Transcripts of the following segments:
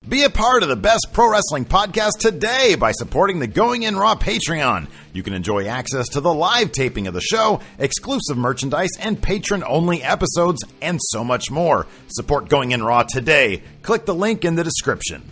Be a part of the best pro wrestling podcast today by supporting the Going In Raw Patreon. You can enjoy access to the live taping of the show, exclusive merchandise, and patron-only episodes, and so much more. Support Going In Raw today. Click the link in the description.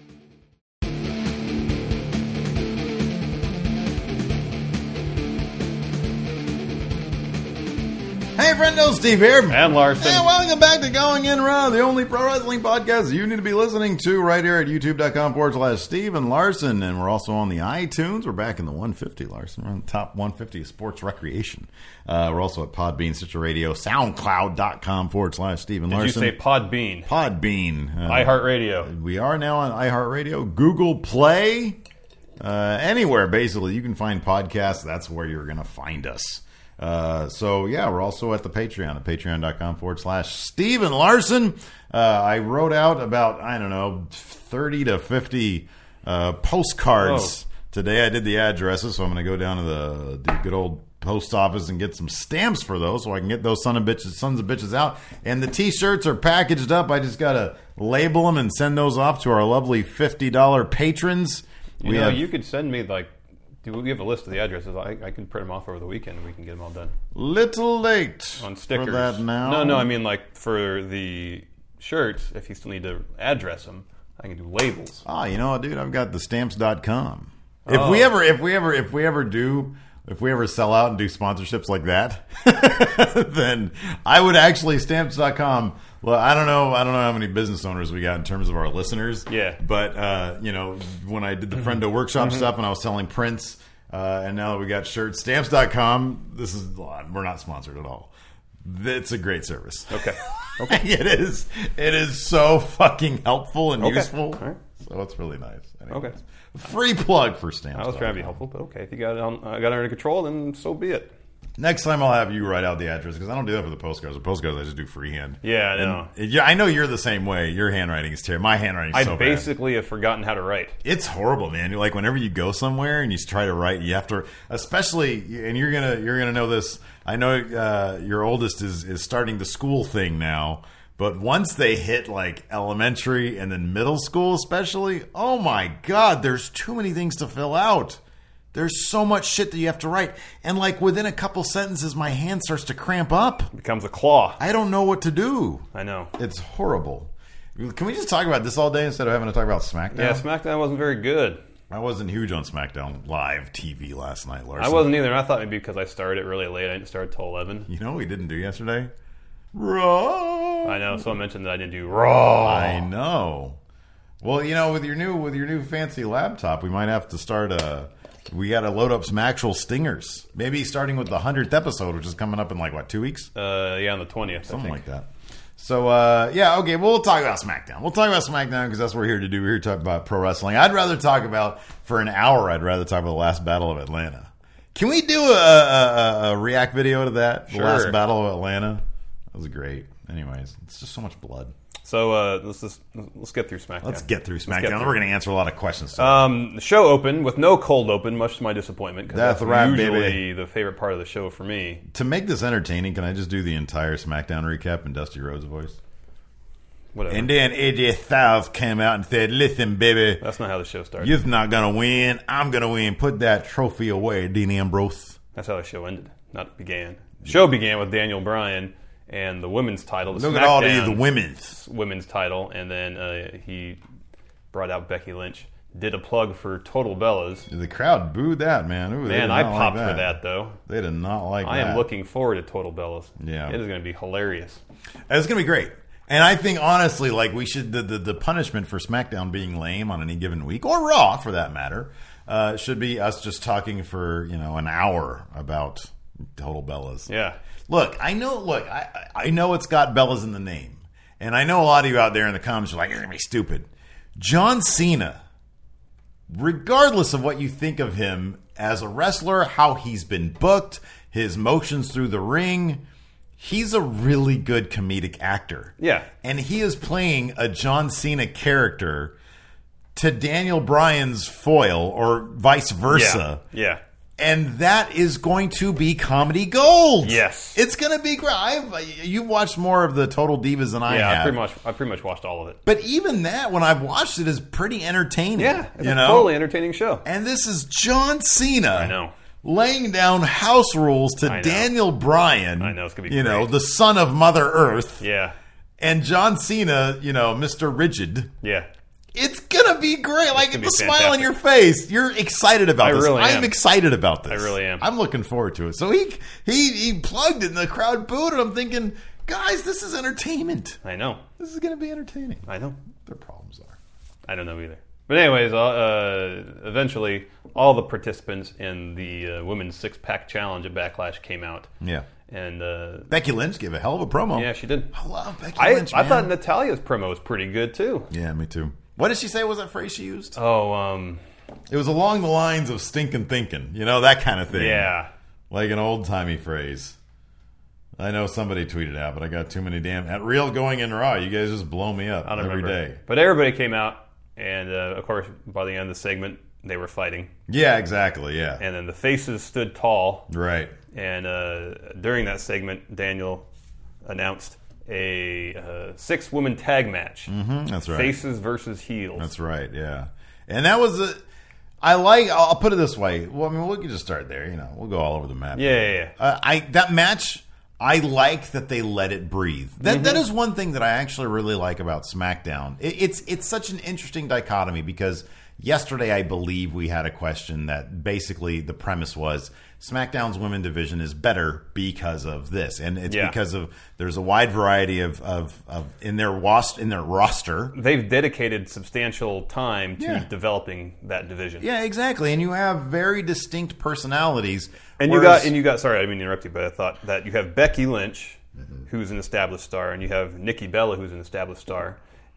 Hey, friendo, Steve here. And Larson. And welcome back to Going In Raw, the only pro wrestling podcast you need to be listening to right here at youtube.com/Steve and Larson. And we're also on the iTunes. We're back in the 150, Larson. We're on the top 150 of sports recreation. We're also at Podbean, Stitcher Radio, soundcloud.com/Steve and Larson. Did you say Podbean? Podbean. iHeartRadio. We are now on iHeartRadio, Google Play, anywhere, basically. You can find podcasts. That's where you're going to find us. We're also at the Patreon at patreon.com/Steve and Larson. I wrote out about, 30 to 50 postcards today. I did the addresses, so I'm going to go down to the good old post office and get some stamps for those so I can get those sons of bitches out. And the t-shirts are packaged up. I just got to label them and send those off to our lovely $50 patrons. You could send me, we have a list of the addresses. I can print them off over the weekend and we can get them all done. Little late on stickers. For that now. No, I mean for the shirts, if you still need to address them, I can do labels. Oh, you know what, dude? I've got the stamps.com. If we ever sell out and do sponsorships like that, then I would actually stamps.com. Well, I don't know how many business owners we got in terms of our listeners. Yeah. But when I did the Friendo Workshop stuff and I was selling prints, and now that we got shirts, stamps.com, we're not sponsored at all. It's a great service. Okay. It is. It is so fucking helpful and useful. All right. So it's really nice. Anyways. Okay. Free plug for stamps. I was trying to be helpful, but okay. If you got it under control, then so be it. Next time I'll have you write out the address because I don't do that for the postcards. The postcards I just do freehand. Yeah, I know. I know you're the same way. Your handwriting is terrible. My handwriting is so bad. I basically have forgotten how to write. It's horrible, man. You're whenever you go somewhere and you try to write, you have to, especially, and you're gonna know this. I know your oldest is starting the school thing now. But once they hit elementary and then middle school especially, oh my God, there's too many things to fill out. There's so much shit that you have to write. And within a couple sentences, my hand starts to cramp up. It becomes a claw. I don't know what to do. I know. It's horrible. Can we just talk about this all day instead of having to talk about SmackDown? Yeah, SmackDown wasn't very good. I wasn't huge on SmackDown live TV last night, Larson. I wasn't either. And I thought maybe because I started it really late, I didn't start till 11. You know what we didn't do yesterday? Raw. I know. Someone mentioned that I didn't do Raw. I know. Well, with your new fancy laptop, we might have to start we got to load up some actual stingers. Maybe starting with the 100th episode, which is coming up in 2 weeks? On the 20th. Something like that. So, okay, well, we'll talk about SmackDown. We'll talk about SmackDown because that's what we're here to do. We're here to talk about pro wrestling. I'd rather talk about the last Battle of Atlanta. Can we do a react video to that? Sure. The last Battle of Atlanta? That was great. Anyways, it's just so much blood. So let's get through SmackDown. Let's get through SmackDown. We're going to answer a lot of questions. The show opened with no cold open, much to my disappointment. Because that's right, usually the favorite part of the show for me. To make this entertaining, can I just do the entire SmackDown recap in Dusty Rhodes' voice? Whatever. And then AJ Styles came out and said, "Listen, baby, that's not how the show started. You're not going to win. I'm going to win. Put that trophy away, Dean Ambrose." That's how the show ended, not began. The show began with Daniel Bryan and the women's title. Look at all these women's title, and then he brought out Becky Lynch. Did a plug for Total Bellas. The crowd booed that, man. Ooh, man, I popped for that, though. They did not like that. I am looking forward to Total Bellas. Yeah. It is going to be hilarious. It's going to be great. And I think, honestly, we should the punishment for SmackDown being lame on any given week, or Raw, for that matter, should be us just talking for, an hour about Total Bellas. Yeah. Look, I know it's got Bellas in the name. And I know a lot of you out there in the comments are like, it's going to be stupid. John Cena, regardless of what you think of him as a wrestler, how he's been booked, his motions through the ring, he's a really good comedic actor. Yeah. And he is playing a John Cena character to Daniel Bryan's foil, or vice versa. Yeah. And that is going to be comedy gold. Yes. It's going to be great. You've watched more of the Total Divas than I have. I pretty much watched all of it. But even that, when I've watched it, is pretty entertaining. Yeah, it's a totally entertaining show. And this is John Cena. I know. Laying down house rules to Daniel Bryan. I know, it's going to be great. The son of Mother Earth. Yeah. And John Cena, Mr. Rigid. Yeah. It's going to be great. Like, the smile fantastic. on your face. You're excited about this. Really I'm excited about this. I really am. I'm looking forward to it. So he plugged it and the crowd booed and I'm thinking, guys, this is entertainment. I know. This is going to be entertaining. I know. Their problems are. I don't know either. But anyways, eventually all the participants in the Women's Six-Pack Challenge at Backlash came out. Yeah. And Becky Lynch gave a hell of a promo. Yeah, she did. I love Becky Lynch, I man. thought Natalia's promo was pretty good, too. Yeah, me too. What did she say was that phrase she used? Oh, It was along the lines of stinking thinking. That kind of thing. yeah. Like an old-timey phrase. I know somebody tweeted out, but I got too many at Real Going in Raw. You guys just blow me up every day. But everybody came out, and of course, by the end of the segment, they were fighting. Yeah, exactly, yeah. And then the faces stood tall. Right. And during that segment, Daniel announced a 6-woman tag match. Mm-hmm, that's right. Faces versus heels. That's right, yeah. And that was I'll put it this way. Well, I mean, we can just start there. We'll go all over the map. Yeah. That match, I like that they let it breathe. That is one thing that I actually really like about SmackDown. It's such an interesting dichotomy because yesterday I believe we had a question that basically the premise was SmackDown's women division is better because of this, and it's because of there's a wide variety of in their roster. They've dedicated substantial time to developing that division. Yeah, exactly, and you have very distinct personalities. And you got. Sorry, I didn't mean to interrupt you, but I thought that you have Becky Lynch, who's an established star, and you have Nikki Bella, who's an established star,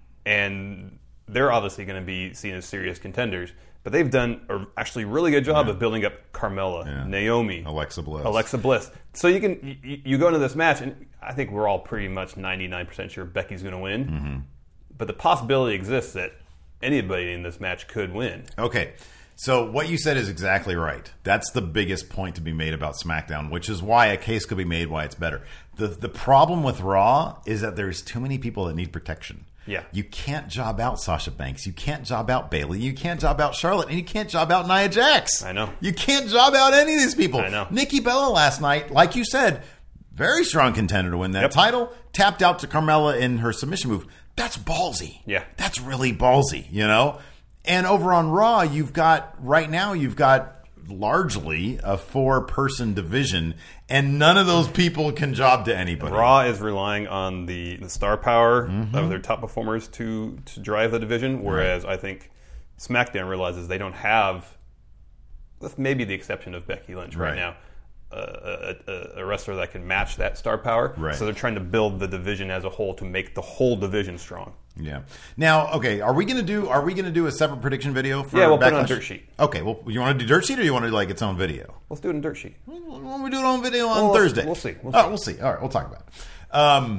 and they're obviously going to be seen as serious contenders. But they've done a actually really good job of building up Carmella, Naomi, Alexa Bliss. So you go into this match, and I think we're all pretty much 99% sure Becky's going to win. Mm-hmm. But the possibility exists that anybody in this match could win. Okay. So what you said is exactly right. That's the biggest point to be made about SmackDown, which is why a case could be made why it's better. The problem with Raw is that there's too many people that need protection. Yeah. You can't job out Sasha Banks. You can't job out Bayley. You can't job out Charlotte. And you can't job out Nia Jax. I know. You can't job out any of these people. I know. Nikki Bella last night, like you said, very strong contender to win that title. Tapped out to Carmella in her submission move. That's ballsy. Yeah. That's really ballsy, And over on Raw, you've got largely a 4-person division, and none of those people can job to anybody. Raw is relying on the star power of their top performers to drive the division, whereas I think SmackDown realizes they don't have, with maybe the exception of Becky Lynch right now, a wrestler that can match that star power. Right. So they're trying to build the division as a whole to make the whole division strong. Yeah. Now, okay, are we gonna do a separate prediction video for we'll Backlash? put it on Dirt Sheet. Okay, well, you want to do Dirt Sheet or you want to do like its own video? Let's do it on Dirt Sheet. When we do it on video on Thursday, we'll see. We'll see. All right, we'll talk about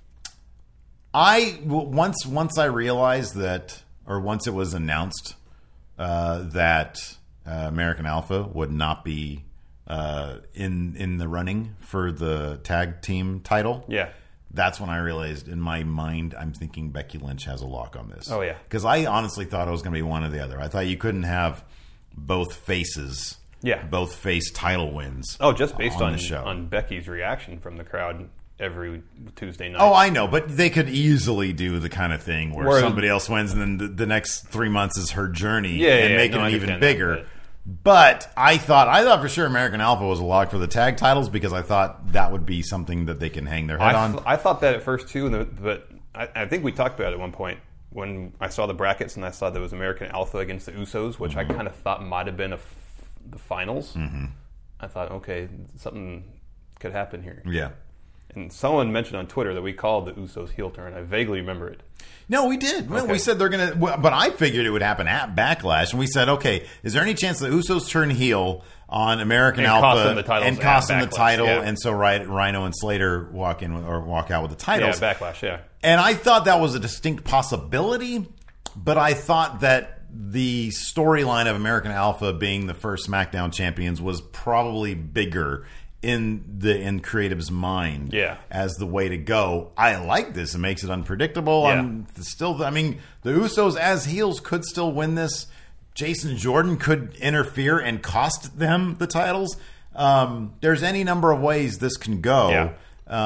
it. Once I realized that, or once it was announced that American Alpha would not be in the running for the tag team title. Yeah. That's when I realized in my mind I'm thinking Becky Lynch has a lock on this. Oh, yeah. Because I honestly thought it was going to be one or the other. I thought you couldn't have both faces, both face title wins. Oh, just based on the show. On Becky's reaction from the crowd every Tuesday night. Oh, I know, but they could easily do the kind of thing where somebody else wins and then the next 3 months is her journey and make it even bigger. But I thought for sure American Alpha was a lock for the tag titles because I thought that would be something that they can hang their head on. I thought that at first too, but I think we talked about it at one point when I saw the brackets and I saw there was American Alpha against the Usos, which I kind of thought might have been the finals. Mm-hmm. I thought, okay, something could happen here. Yeah. And someone mentioned on Twitter that we called the Usos heel turn. I vaguely remember it. No, we did. Okay. We said they're going to... But I figured it would happen at Backlash. And we said, okay, is there any chance the Usos turn heel on American Alpha and cost them the title? Yeah. And so Rhino and Slater walk out with the titles. Yeah, Backlash, yeah. And I thought that was a distinct possibility. But I thought that the storyline of American Alpha being the first SmackDown champions was probably bigger in creative's mind as the way to go. I like this. It makes it unpredictable. I mean, the Usos as heels could still win this. Jason Jordan could interfere and cost them the titles. There's any number of ways this can go.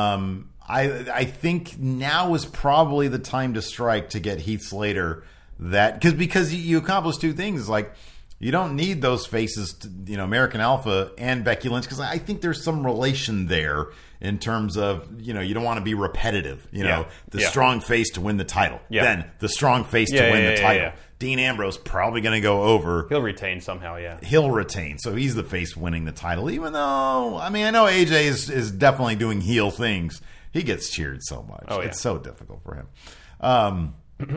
I think now is probably the time to strike to get Heath Slater because you accomplish two things. Like, you don't need those faces, American Alpha and Becky Lynch, because I think there's some relation there in terms of, you don't want to be repetitive. The strong face to win the title. Then the strong face to win the title. Dean Ambrose probably going to go over. He'll retain somehow, He'll retain. So he's the face winning the title, even though, I know AJ is definitely doing heel things. He gets cheered so much. It's so difficult for him.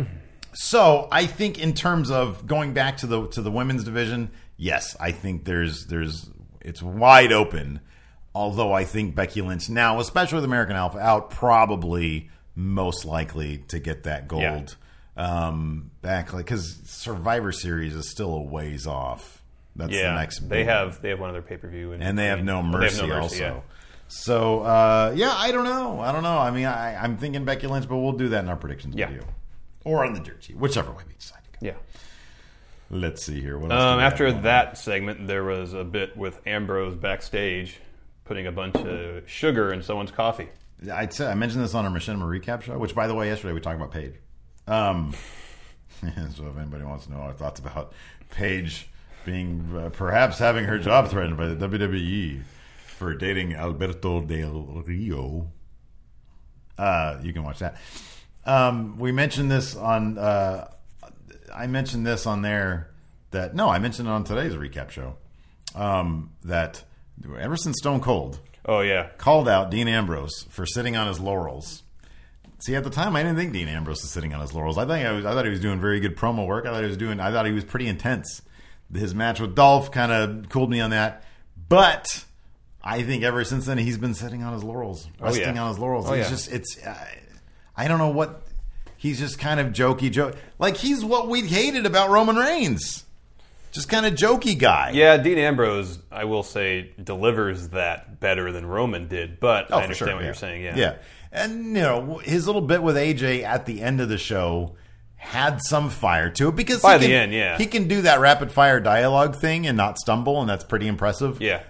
So I think in terms of going back to the women's division, yes, I think it's wide open. Although I think Becky Lynch now, especially with American Alpha out, probably most likely to get that gold back, because Survivor Series is still a ways off. That's the next. They have one of their pay-per-view, and they have No Mercy also. So I don't know. I mean, I'm thinking Becky Lynch, but we'll do that in our predictions video. Or on the dirt sheet, whichever way we decide to go. Yeah. Let's see here. What else after that segment, there was a bit with Ambrose backstage putting a bunch of sugar in someone's coffee. I mentioned this on our Machinima recap show, which, by the way, yesterday we talked about Paige. So if anybody wants to know our thoughts about Paige being perhaps having her job threatened by the WWE for dating Alberto Del Rio, you can watch that. We mentioned this on. I mentioned this on there. I mentioned it on today's recap show. That ever since Stone Cold, called out Dean Ambrose for sitting on his laurels. See, at the time, I didn't think Dean Ambrose was sitting on his laurels. I thought he was doing very good promo work. I thought he was pretty intense. His match with Dolph kind of cooled me on that, but I think ever since then he's been sitting on his laurels, resting on his laurels. I don't know what. He's just kind of jokey. Like, he's what we hated about Roman Reigns. Just kind of jokey guy. Yeah, Dean Ambrose, I will say, delivers that better than Roman did. But I understand what you're saying. Yeah. And, his little bit with AJ at the end of the show had some fire to it. Because by the end, he can do that rapid-fire dialogue thing and not stumble, and that's pretty impressive. Yeah.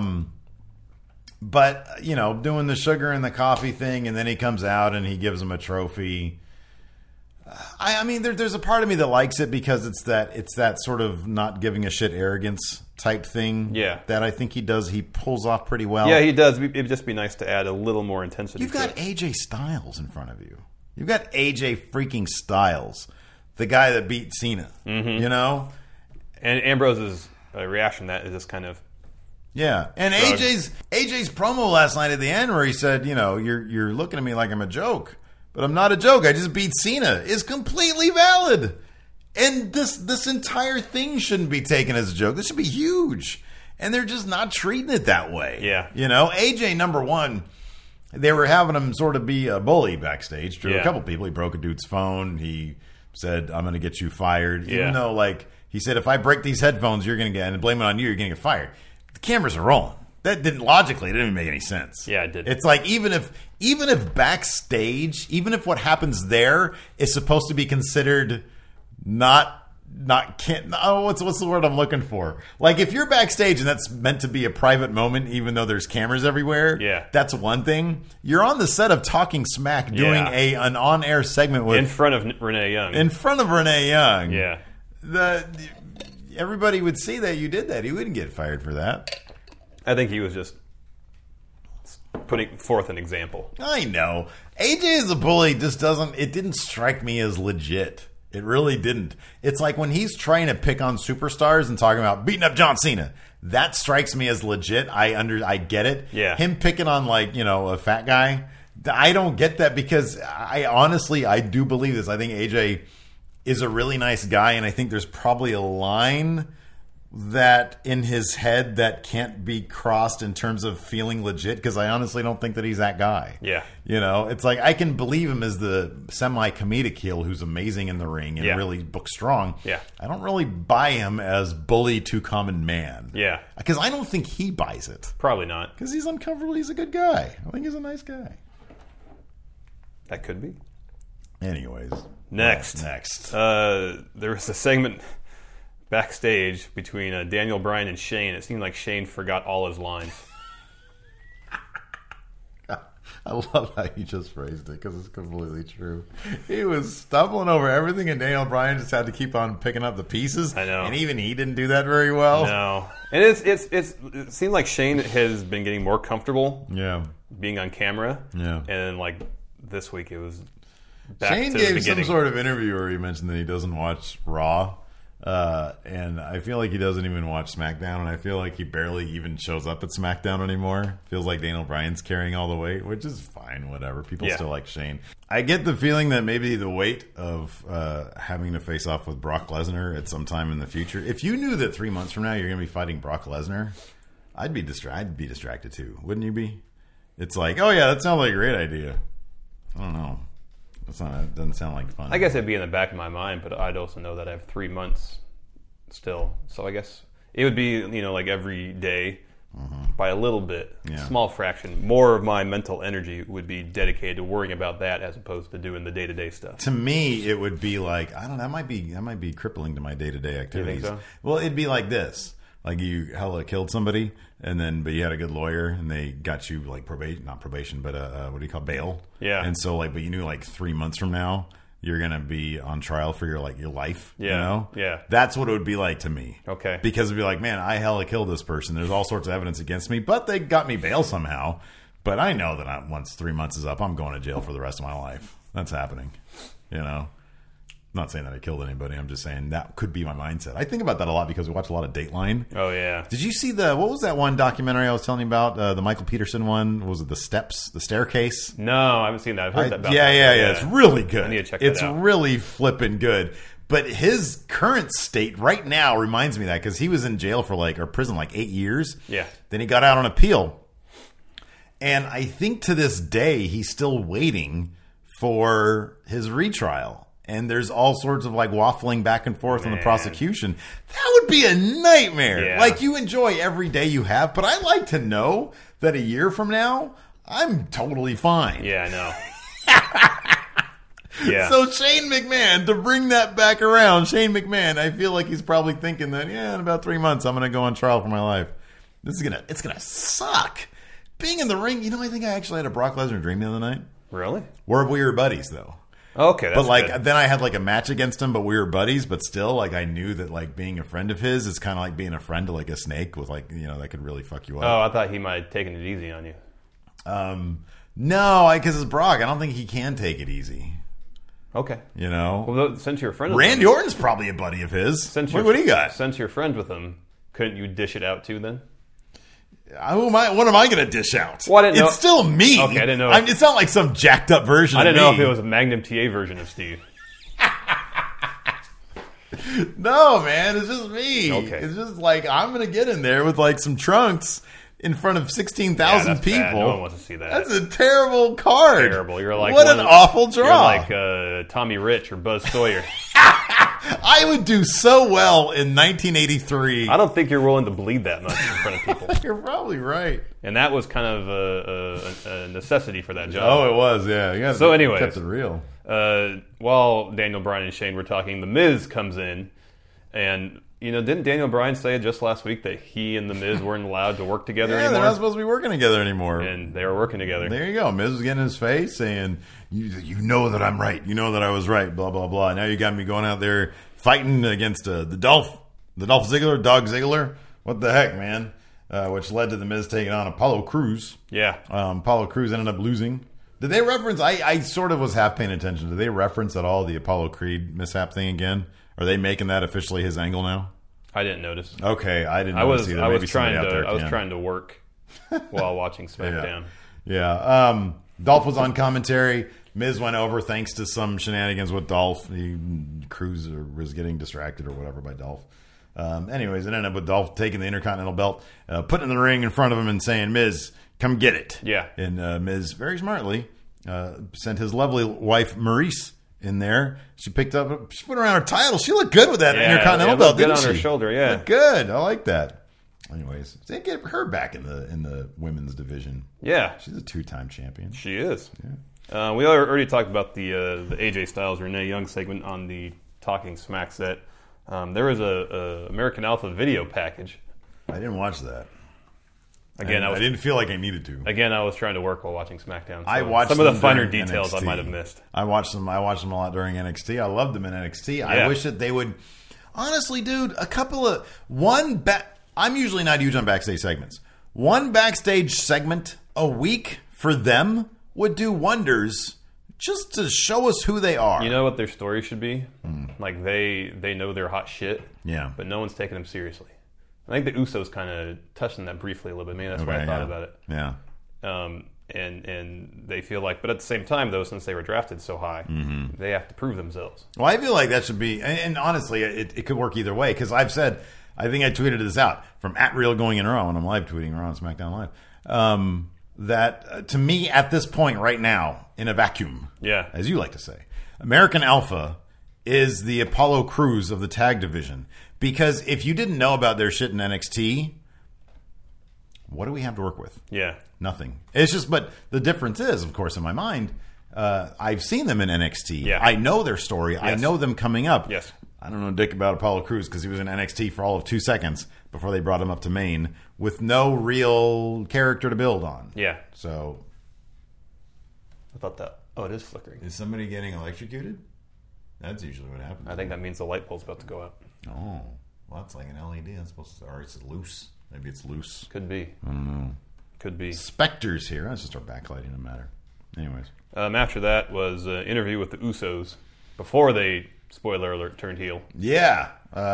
But, doing the sugar and the coffee thing, and then he comes out and he gives him a trophy. I mean, there's a part of me that likes it because it's that sort of not giving a shit arrogance type thing. Yeah. That I think he does. He pulls off pretty well. Yeah, he does. It'd just be nice to add a little more intensity. You've got AJ Styles in front of you. You've got AJ freaking Styles, the guy that beat Cena. Mm-hmm. And Ambrose's reaction to that is just kind of. Yeah, and AJ's promo last night at the end where he said, you're looking at me like I'm a joke. But I'm not a joke. I just beat Cena. Is completely valid. And this entire thing shouldn't be taken as a joke. This should be huge. And they're just not treating it that way. Yeah. AJ, number one, they were having him sort of be a bully backstage to a couple people. He broke a dude's phone. He said, I'm going to get you fired. Even though, he said, if I break these headphones, you're going to get, and blame it on you're going to get fired. The cameras are rolling. That didn't even make any sense. Yeah, it did. It's like even if backstage, even if what happens there is supposed to be considered what's the word I'm looking for? Like, if you're backstage and that's meant to be a private moment, even though there's cameras everywhere, that's one thing. You're on the set of Talking Smack doing an on-air segment with in front of Renee Young. Yeah. Everybody would see that you did that. He wouldn't get fired for that. I think he was just putting forth an example. I know. AJ as a bully it didn't strike me as legit. It really didn't. It's like when he's trying to pick on superstars and talking about beating up John Cena. That strikes me as legit. I get it. Yeah. Him picking on a fat guy. I don't get that because I do believe this. I think AJ is a really nice guy, and I think there's probably a line that in his head that can't be crossed in terms of feeling legit, because I honestly don't think that he's that guy. Yeah. It's like I can believe him as the semi-comedic heel who's amazing in the ring and really book strong. Yeah. I don't really buy him as bully to common man. Yeah. Because I don't think he buys it. Probably not. Because he's uncomfortable. He's a good guy. I think he's a nice guy. That could be. Anyways. Next. There was a segment backstage between Daniel Bryan and Shane. It seemed like Shane forgot all his lines. I love how you just phrased it because it's completely true. He was stumbling over everything, and Daniel Bryan just had to keep on picking up the pieces. I know, and even he didn't do that very well. No, and it seemed like Shane has been getting more comfortable. Yeah, being on camera. Yeah, and like this week it was. Back Shane to gave some sort of interview where he mentioned that he doesn't watch Raw. And I feel like he doesn't even watch SmackDown, and I feel like he barely even shows up at SmackDown anymore. Feels like Daniel Bryan's carrying all the weight, which is fine, whatever. People still like Shane. I get the feeling that maybe the weight of having to face off with Brock Lesnar at some time in the future. If you knew that 3 months from now you're going to be fighting Brock Lesnar, I'd be distracted too, wouldn't you be? It's like, oh yeah, that sounds like a great idea. I don't know. It doesn't sound like fun. I guess it'd be in the back of my mind, but I'd also know that I have 3 months still. So I guess it would be, like every day by a little bit, small fraction. More of my mental energy would be dedicated to worrying about that as opposed to doing the day-to-day stuff. To me, it would be like, I don't know, that might be crippling to my day-to-day activities. You think so? Well, it'd be like this. Like you hella killed somebody, but you had a good lawyer, and they got you like not probation, but what do you call bail? Yeah. And so but you knew 3 months from now you're gonna be on trial for your life. Yeah. Yeah. That's what it would be like to me. Okay. Because it'd be like, man, I hella killed this person. There's all sorts of evidence against me, but they got me bail somehow. But I know that once 3 months is up, I'm going to jail for the rest of my life. That's happening. I'm not saying that I killed anybody. I'm just saying that could be my mindset. I think about that a lot because we watch a lot of Dateline. Oh, yeah. Did you see what was that one documentary I was telling you about? The Michael Peterson one? What was it the staircase? No, I haven't seen that. I've heard about that. Yeah. It's really good. I need to check that out. It's really flipping good. But his current state right now reminds me of that because he was in jail for or prison 8 years. Yeah. Then he got out on appeal. And I think to this day, he's still waiting for his retrial. And there's all sorts of waffling back and forth on the prosecution. That would be a nightmare. Yeah. You enjoy every day you have, but I like to know that a year from now, I'm totally fine. Yeah, I know. Yeah. So Shane McMahon, to bring that back around, Shane McMahon, I feel like he's probably thinking that, in about 3 months, I'm going to go on trial for my life. It's going to suck. Being in the ring, I think I actually had a Brock Lesnar dream the other night. Really? Where we were buddies, though. Okay, that's good. Then I had a match against him, but we were buddies. But still, I knew that being a friend of his is kind of like being a friend to a snake with that could really fuck you up. Oh, I thought he might have taken it easy on you. No, because it's Brock. I don't think he can take it easy. Okay. Well, since you're a friend with Randy him, Orton's probably a buddy of his. What do you got? Since you're friends with him, couldn't you dish it out too then? What am I going to dish out? Well, it's still me. Okay, I didn't know. It's not like some jacked up version of me. I didn't know if it was a Magnum TA version of Steve. No, man, it's just me. Okay. It's just I'm going to get in there with some trunks in front of 16,000 people. Bad. No one wants to see that. That's a terrible card. Terrible. You're what an awful draw. You're like Tommy Rich or Buzz Sawyer. I would do so well in 1983. I don't think you're willing to bleed that much in front of people. You're probably right. And that was kind of a necessity for that job. Oh, it was, yeah. So anyways, kept it real. While Daniel Bryan and Shane were talking, The Miz comes in. And, didn't Daniel Bryan say just last week that he and The Miz weren't allowed to work together anymore? They're not supposed to be working together anymore. And they were working together. There you go. Miz was getting in his face saying, you know that I'm right. You know that I was right, blah, blah, blah. Now you got me going out there fighting against the Dolph Ziggler, Dog Ziggler. What the heck, man? Which led to The Miz taking on Apollo Crews. Yeah. Apollo Crews ended up losing. Did they reference, I sort of was half paying attention. Did they reference at all the Apollo Creed mishap thing again? Are they making that officially his angle now? I didn't notice. Okay, I didn't notice either. I was trying to work while watching SmackDown. Yeah. Dolph was on commentary. Miz went over thanks to some shenanigans with Dolph. Crews was getting distracted or whatever by Dolph. Anyways, it ended up with Dolph taking the Intercontinental belt, putting it in the ring in front of him and saying, Miz, come get it. Yeah. And Miz, very smartly, sent his lovely wife, Maurice, in there. She put around her title. She looked good with that Intercontinental belt, didn't she? Good on her shoulder, yeah. Looked good. I like that. Anyways, they get her back in the women's division. Yeah. She's a 2-time champion. She is. Yeah. We already talked about the AJ Styles Renee Young segment on the Talking Smack set. There was a American Alpha video package. I didn't watch that. Again, I didn't feel like I needed to. Again, I was trying to work while watching SmackDown. So I watched some of the them finer during details NXT. I might have missed. I watched them a lot during NXT. I loved them in NXT. Yeah. I wish that they would. Honestly, dude, I'm usually not huge on backstage segments. One backstage segment a week for them would do wonders just to show us who they are. You know what their story should be? Like they know they're hot shit. Yeah. But no one's taking them seriously. I think the Usos kind of touched on that briefly a little bit. Maybe that's why I thought about it. Yeah. And they feel like, but at the same time, though, since they were drafted so high, they have to prove themselves. Well, I feel like that should be, and honestly, it could work either way, because I've said, I think I tweeted this out from @RealGoingInRaw when I'm live tweeting Raw and SmackDown Live, that to me, at this point right now, in a vacuum, as you like to say, American Alpha is the Apollo Crews of the tag division. Because if you didn't know about their shit in NXT, what do we have to work with? Yeah. Nothing. It's just, but the difference is, of course, in my mind, I've seen them in NXT. Yeah. I know their story. Yes. I know them coming up. Yes. I don't know dick about Apollo Crews because he was in NXT for all of 2 seconds before they brought him up to Maine with no real character to build on. Yeah. So. I thought that. Oh, it is flickering. Is somebody getting electrocuted? That's usually what happens. I think that means the light bulb's about to go out. Oh. Well, that's like an LED. That's supposed to, or it's loose. Maybe it's loose. Could be. I don't know. Could be. Spectre's here. Let's just start backlighting. No matter. Anyways. After that was an interview with the Usos before they, spoiler alert, turned heel. Yeah.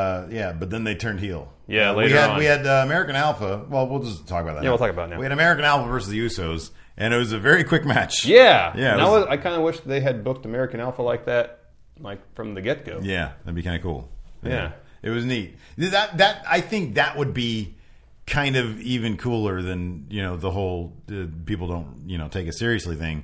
But then they turned heel. Yeah, later on. We had American Alpha. Well, we'll just talk about that. Yeah, we'll talk about it now. We had American Alpha versus the Usos, and it was a very quick match. Yeah. Yeah. I kind of wish they had booked American Alpha like that, like from the get-go. Yeah, that'd be kind of cool. Yeah. It was neat. That I think that would be kind of even cooler than, the whole people don't, take it seriously thing.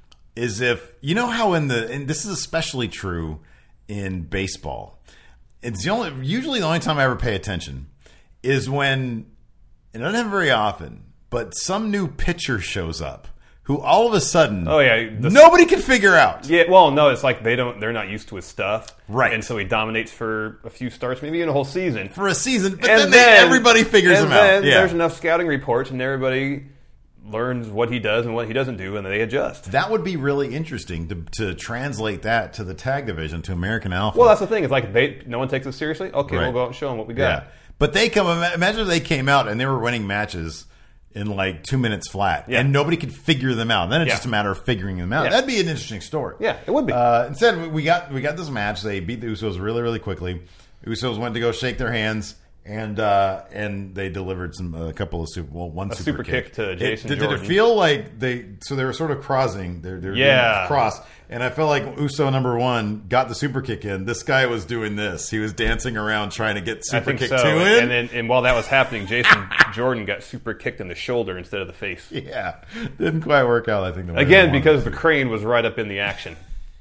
Is if, how and this is especially true in baseball. It's usually the only time I ever pay attention is when, and it doesn't happen very often, but some new pitcher shows up who all of a sudden, nobody can figure out. Yeah, well, no, it's like they're not used to his stuff, right? And so he dominates for a few starts, maybe even a whole season. For a season, but then everybody figures him out. Yeah. There's enough scouting reports, and everybody learns what he does and what he doesn't do, and they adjust. That would be really interesting to translate that to the tag division, to American Alpha. Well, that's the thing. It's like no one takes it seriously. Okay, right. We'll go out and show them what we got. Yeah. But imagine if they came out and they were winning matches in like 2 minutes flat, and nobody could figure them out. Then it's just a matter of figuring them out. Yeah. That'd be an interesting story. Yeah, it would be. Instead, we got this match. They beat the Usos really, really quickly. Usos went to go shake their hands, and they delivered a couple of one super kick to Jason Jordan. Did it feel like they were sort of crossing? They're doing cross, and I felt like Uso number one got the super kick in. This guy was doing this. He was dancing around trying to get super kick 2 in. And while that was happening, Jason Jordan got super kicked in the shoulder instead of the face. Yeah, didn't quite work out. I think again because the crane was right up in the action.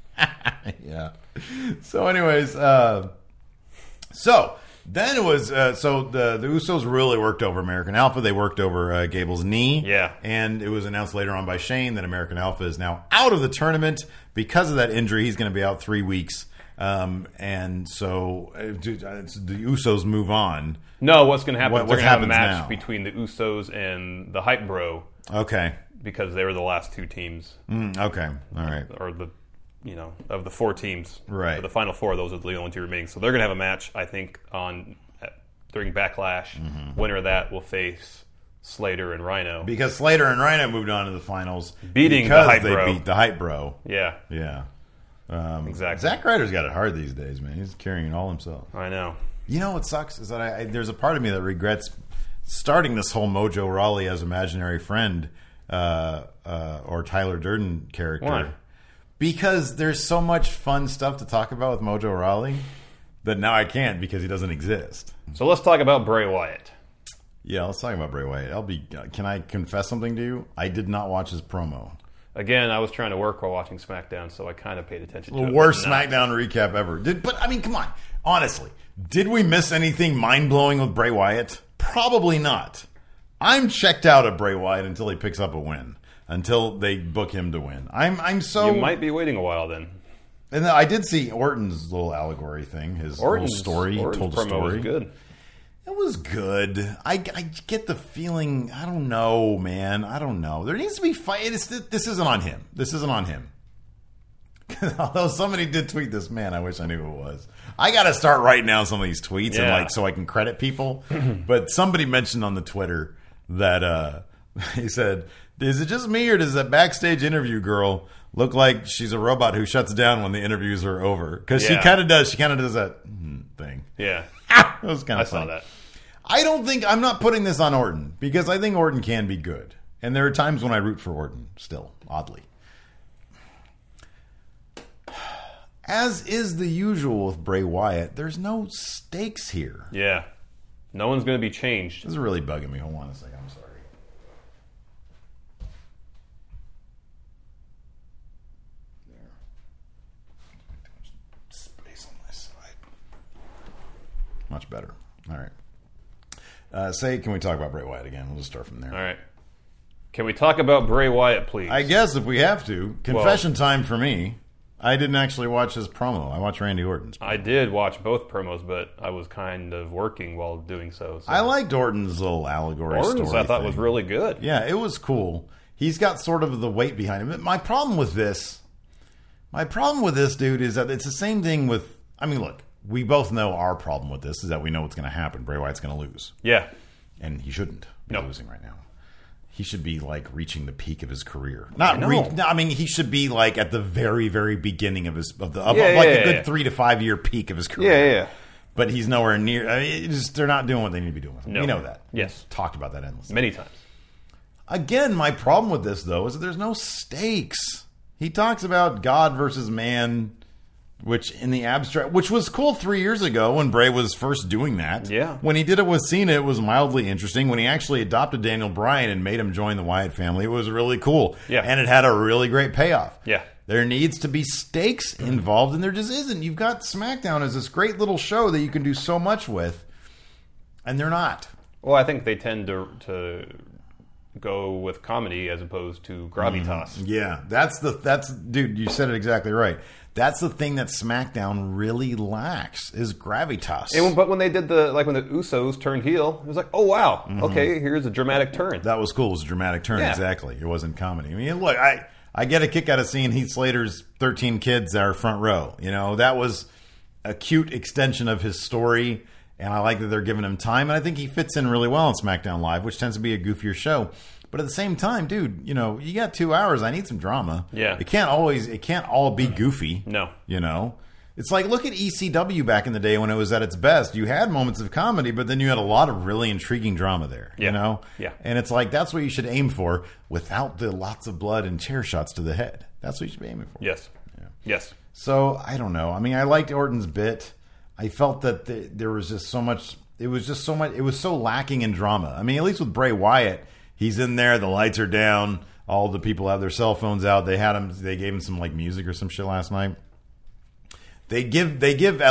Yeah. So, anyways, then it was the Usos really worked over American Alpha. They worked over Gable's knee. Yeah. And it was announced later on by Shane that American Alpha is now out of the tournament because of that injury. He's going to be out 3 weeks. And so the Usos move on. No, what's going to happen? They're going to have a match now between the Usos and the Hype Bro. Okay. Because they were the last 2 teams. Okay. All right. Or of the 4 teams. Right. The final 4, those are the only 2 remaining. So they're going to have a match, I think, during Backlash. Mm-hmm. Winner of that will face Slater and Rhino. Because Slater and Rhino moved on to the finals. Beating the Hype Bro. They beat the Hype Bro. Yeah. Yeah. Exactly. Zack Ryder's got it hard these days, man. He's carrying it all himself. I know. You know what sucks is that there's a part of me that regrets starting this whole Mojo Rawley as imaginary friend or Tyler Durden character. Why? Because there's so much fun stuff to talk about with Mojo Rawley that now I can't because he doesn't exist. So let's talk about Bray Wyatt. Yeah, let's talk about Bray Wyatt. Can I confess something to you? I did not watch his promo. Again, I was trying to work while watching SmackDown, so I kind of paid attention to it. The worst SmackDown recap ever. But I mean, come on. Honestly, did we miss anything mind-blowing with Bray Wyatt? Probably not. I'm checked out of Bray Wyatt until he picks up a win. Until they book him to win. I'm so... You might be waiting a while then. And I did see Orton's little allegory thing. His little story. He told a story. Was good. It was good. I get the feeling... I don't know, man. I don't know. There needs to be fight. This isn't on him. This isn't on him. Although somebody did tweet this, man, I wish I knew who it was. I got to start writing down some of these tweets and so I can credit people. But somebody mentioned on the Twitter that he said, "Is it just me or does that backstage interview girl look like she's a robot who shuts down when the interviews are over?" Because she kind of does. She kind of does that thing. Yeah, it was kind of. I saw that. I'm not putting this on Orton because I think Orton can be good, and there are times when I root for Orton. Still, oddly. As is the usual with Bray Wyatt, there's no stakes here. Yeah. No one's going to be changed. This is really bugging me. Hold on a second. I'm sorry. There. Too much space on my side. Much better. All right. Can we talk about Bray Wyatt again? We'll just start from there. All right. Can we talk about Bray Wyatt, please? I guess if we have to. Confession time for me. I didn't actually watch his promo. I watched Randy Orton's promo. I did watch both promos, but I was kind of working while doing so. I liked Orton's little allegory story. I thought was really good. Yeah, it was cool. He's got sort of the weight behind him. My problem with this, dude, is that it's the same thing with... I mean, look, we both know our problem with this is that we know what's going to happen. Bray Wyatt's going to lose. Yeah. And he shouldn't be losing right now. He should be reaching the peak of his career. He should be at the very, very beginning of a good 3 to 5 year peak of his career. Yeah. But he's nowhere near. They're not doing what they need to be doing with him. No. We know that. Yes, we've talked about that endlessly, many times. Again, my problem with this though is that there's no stakes. He talks about God versus man, which in the abstract, which was cool 3 years ago when Bray was first doing that. Yeah. When he did it with Cena, it was mildly interesting. When he actually adopted Daniel Bryan and made him join the Wyatt family, it was really cool. Yeah. And it had a really great payoff. Yeah. There needs to be stakes involved, and there just isn't. You've got SmackDown as this great little show that you can do so much with, and they're not. Well, I think they tend to go with comedy as opposed to gravitas. Yeah, that's dude, you said it exactly right. That's the thing that SmackDown really lacks is gravitas. But when they did when the Usos turned heel, it was like, oh wow, okay, here's a dramatic turn. That was cool. It was a dramatic turn, Yeah. exactly. It wasn't comedy. I mean, look, I get a kick out of seeing Heath Slater's 13 kids that are front row. You know, that was a cute extension of his story, and I like that they're giving him time, and I think he fits in really well on SmackDown Live, which tends to be a goofier show. But at the same time, dude, you got 2 hours. I need some drama. Yeah. It can't all be goofy. No. It's like, look at ECW back in the day when it was at its best. You had moments of comedy, but then you had a lot of really intriguing drama there. Yeah. Yeah. And it's like, that's what you should aim for without the lots of blood and chair shots to the head. That's what you should be aiming for. Yes. Yeah. Yes. So, I don't know. I mean, I liked Orton's bit. I felt that there was just so much. It was just so much. It was so lacking in drama. I mean, at least with Bray Wyatt, he's in there. The lights are down. All the people have their cell phones out. They gave him some music or some shit last night. They give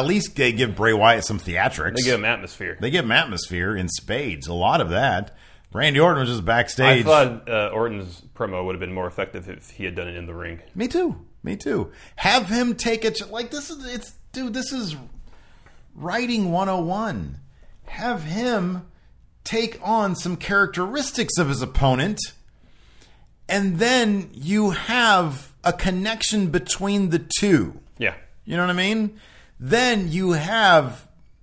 Bray Wyatt some theatrics. They give him atmosphere. They give him atmosphere in spades. A lot of that. Randy Orton was just backstage. I thought Orton's promo would have been more effective if he had done it in the ring. Me too. Have him take it this is writing 101. Have him take on some characteristics of his opponent, and then you have a connection between the two. Yeah. You know what I mean? Then you have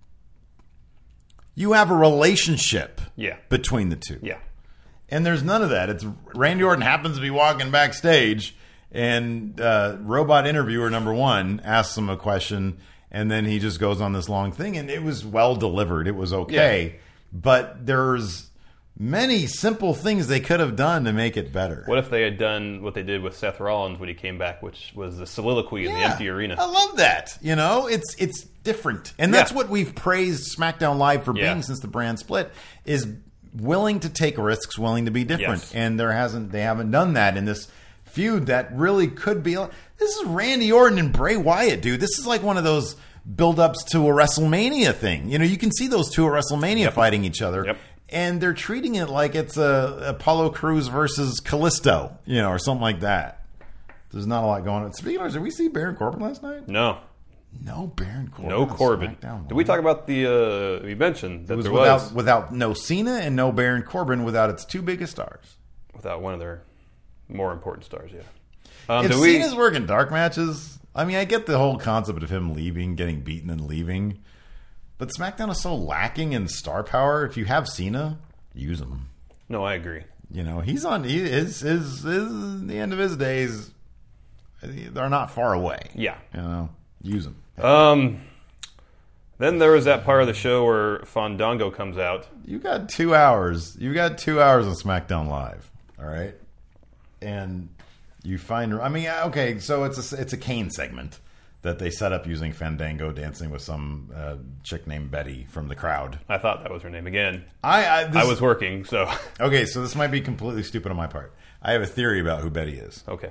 a relationship between the two. Yeah. And there's none of that. It's Randy Orton happens to be walking backstage, and robot interviewer number 1 asks him a question, and then he just goes on this long thing, and it was well delivered. It was okay. Yeah. But there's many simple things they could have done to make it better. What if they had done what they did with Seth Rollins when he came back, which was the soliloquy in the empty arena? I love that. You know, it's different. And that's what we've praised SmackDown Live for being since the brand split, is willing to take risks, willing to be different. Yes. And they haven't done that in this feud that really could be. This is Randy Orton and Bray Wyatt, dude. This is like one of those build-ups to a WrestleMania thing. You know, you can see those two at WrestleMania fighting each other. Yep. And they're treating it like it's Apollo Crews versus Kalisto, you know, or something like that. There's not a lot going on. Speaking of, did we see Baron Corbin last night? No. No Baron Corbin. No Corbin. Did we talk about the... we mentioned that without no Cena and no Baron Corbin, without its two biggest stars. Without one of their more important stars, yeah. If Cena's working dark matches, I mean, I get the whole concept of him leaving, getting beaten and leaving. But SmackDown is so lacking in star power. If you have Cena, use him. No, I agree. You know, the end of his days, they're not far away. Yeah. You know, use him. Then there was that part of the show where Fandango comes out. You got 2 hours. You got 2 hours on SmackDown Live. All right. And you find, I mean, okay, so it's a Kane segment that they set up using Fandango dancing with some chick named Betty from the crowd. I thought that was her name again. I was working, so... Okay, so this might be completely stupid on my part. I have a theory about who Betty is. Okay.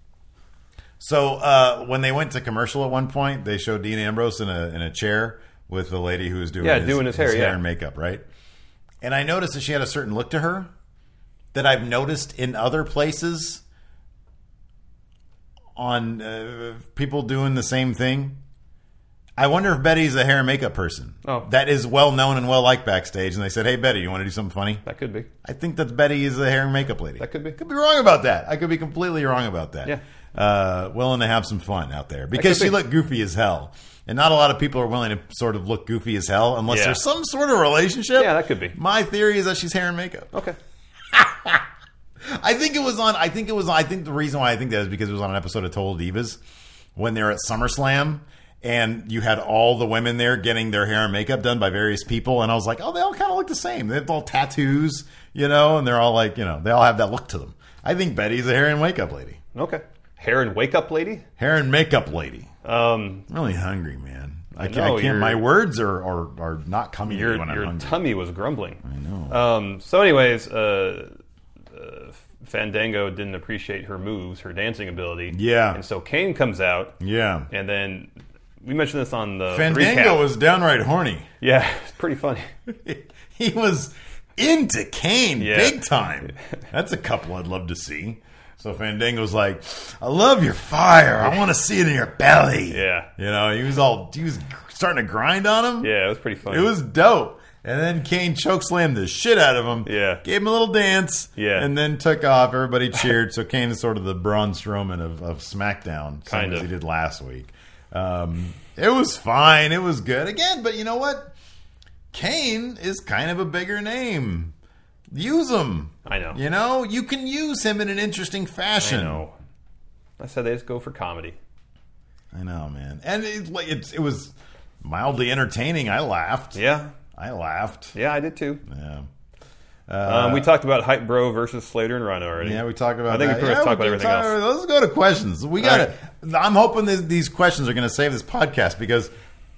So when they went to commercial at one point, they showed Dean Ambrose in a chair with the lady who was doing his hair and makeup, right? And I noticed that she had a certain look to her that I've noticed in other places on people doing the same thing. I wonder if Betty's a hair and makeup person. Oh. That is well known and well liked backstage. And they said, hey, Betty, you want to do something funny? That could be. I think that Betty is a hair and makeup lady. That could be. Could be wrong about that. I could be completely wrong about that. Yeah. Willing to have some fun out there. Because she looked goofy as hell. And not a lot of people are willing to sort of look goofy as hell unless there's some sort of relationship. Yeah, that could be. My theory is that she's hair and makeup. Okay. I think the reason why I think that is because it was on an episode of Total Divas when they were at SummerSlam and you had all the women there getting their hair and makeup done by various people. And I was like, oh, they all kind of look the same. They have all tattoos, you know, and they're all like, you know, they all have that look to them. I think Betty's a hair and makeup lady. Okay. Hair and wake up lady? Hair and makeup lady. I'm really hungry, man. I can't. My words are not coming to me when I'm hungry. Your tummy was grumbling. I know. So anyways, Fandango didn't appreciate her moves, her dancing ability. Yeah. And so Kane comes out. Yeah. And then we mentioned this on the Fandango recap. was downright horny. Yeah, it's pretty funny. He was into Kane big time. That's a couple I'd love to see. So Fandango's like, I love your fire. I want to see it in your belly. Yeah. You know, he was starting to grind on him. Yeah, it was pretty funny. It was dope. And then Kane chokeslammed the shit out of him. Yeah. Gave him a little dance. Yeah. And then took off. Everybody cheered. So Kane is sort of the Braun Strowman of SmackDown. Kind of. As he did last week. It was fine. It was good. Again, but you know what? Kane is kind of a bigger name. Use him. I know. You know? You can use him in an interesting fashion. I know. I said they just go for comedy. I know, man. And it was mildly entertaining. I laughed. Yeah. I laughed. Yeah, I did too. Yeah. We talked about Hype Bro versus Slater and Rhino already. Yeah, we talked about I think that. we pretty much talked about everything else. Let's go to questions. We got to. I'm hoping these questions are going to save this podcast because,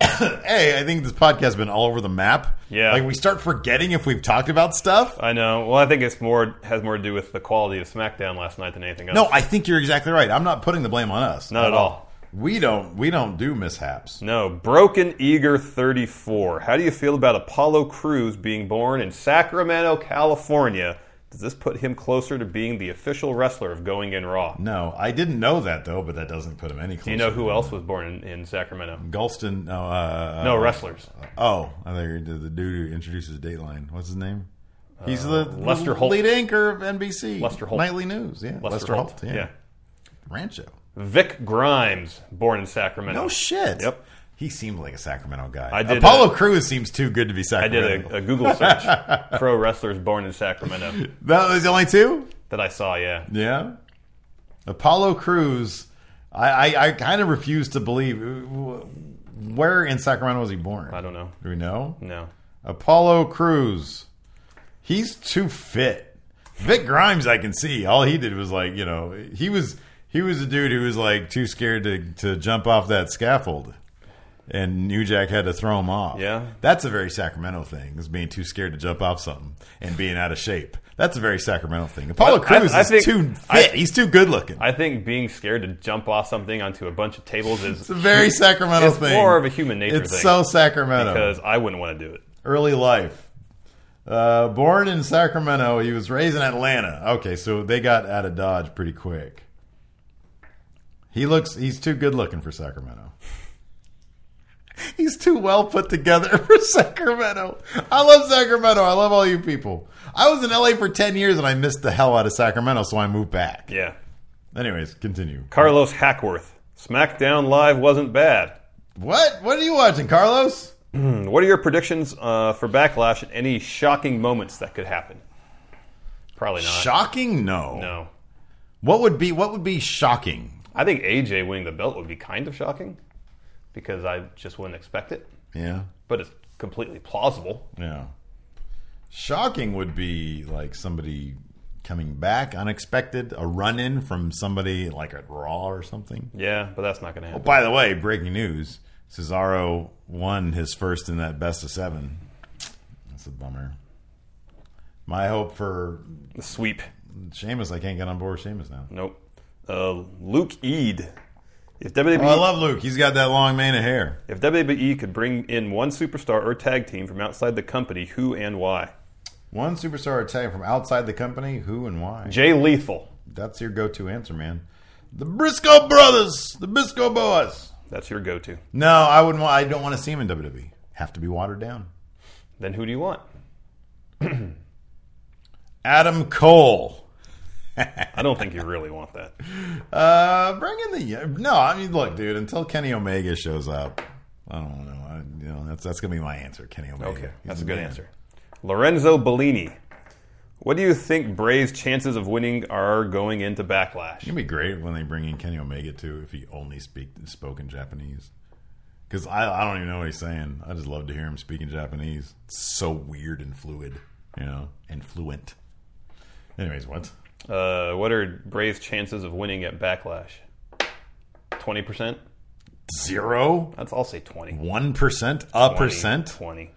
I think this podcast has been all over the map. Yeah. Like we start forgetting if we've talked about stuff. I know. Well, I think has more to do with the quality of SmackDown last night than anything else. No, I think you're exactly right. I'm not putting the blame on us. Not at all. We don't do mishaps. No. Broken Eager 34. How do you feel about Apollo Crews being born in Sacramento, California? Does this put him closer to being the official wrestler of Going In Raw? No, I didn't know that though, but that doesn't put him any closer. Do you know who else was born in Sacramento? Gulston? No, no, wrestlers. Oh, I thought you were the dude who introduces Dateline. What's his name? He's the Lester Holt. lead anchor of NBC. Lester Holt. Nightly News. Yeah, Lester Holt. Yeah. Rancho. Vic Grimes, born in Sacramento. No shit. Yep. He seemed like a Sacramento guy. I did Apollo Crews seems too good to be I Sacramento. did a Google search. Pro wrestlers born in Sacramento. That was the only two? That I saw, yeah. Yeah. Apollo Crews, I kind of refuse to believe. Where in Sacramento was he born? I don't know. Do we know? No. Apollo Crews. He's too fit. Vic Grimes, I can see. All he did was like, he was a dude who was like too scared to jump off that scaffold. And New Jack had to throw him off. Yeah. That's a very Sacramento thing, is being too scared to jump off something and being out of shape. That's a very Sacramento thing. Apollo Crews is too fit. He's too good looking. I think being scared to jump off something onto a bunch of tables is it's a very Sacramento thing. It's more of a human nature thing. It's so Sacramento. Because I wouldn't want to do it. Early life. Born in Sacramento, he was raised in Atlanta. Okay, so they got out of Dodge pretty quick. He's too good looking for Sacramento. He's too well put together for Sacramento. I love Sacramento. I love all you people. I was in LA for 10 years and I missed the hell out of Sacramento, so I moved back. Yeah. Anyways, continue. Carlos Hackworth. SmackDown Live wasn't bad. What? What are you watching, Carlos? What are your predictions for Backlash and any shocking moments that could happen? Probably not. Shocking? No. No. What would be shocking? I think AJ winning the belt would be kind of shocking because I just wouldn't expect it. Yeah. But it's completely plausible. Yeah. Shocking would be like somebody coming back unexpected, a run-in from somebody like at Raw or something. Yeah, but that's not going to happen. Oh, by the way, breaking news. Cesaro won his first in that best of 7. That's a bummer. My hope for the sweep. Sheamus, I can't get on board with Sheamus now. Nope. Luke Eid. If WWE, I love Luke. He's got that long mane of hair. If WWE could bring in one superstar or tag team from outside the company, who and why? One superstar or tag from outside the company, who and why? Jay Lethal. That's your go-to answer, man. The Briscoe brothers. The Briscoe boys. That's your go-to. No, I wouldn't. I don't want to see him in WWE. Have to be watered down. Then who do you want? Adam Cole. I don't think you really want that. Bring in the... No, I mean, look, dude, until Kenny Omega shows up, I don't know. That's going to be my answer, Kenny Omega. Okay, that's a good answer. Lorenzo Bellini. What do you think Bray's chances of winning are going into Backlash? It'd be great when they bring in Kenny Omega, too, if he only spoke in Japanese. Because I don't even know what he's saying. I just love to hear him speak in Japanese. It's so weird and fluid, and fluent. Anyways, what? What are Bray's chances of winning at Backlash? 20%? 0? I'll say 20. 1%? A percent? 20.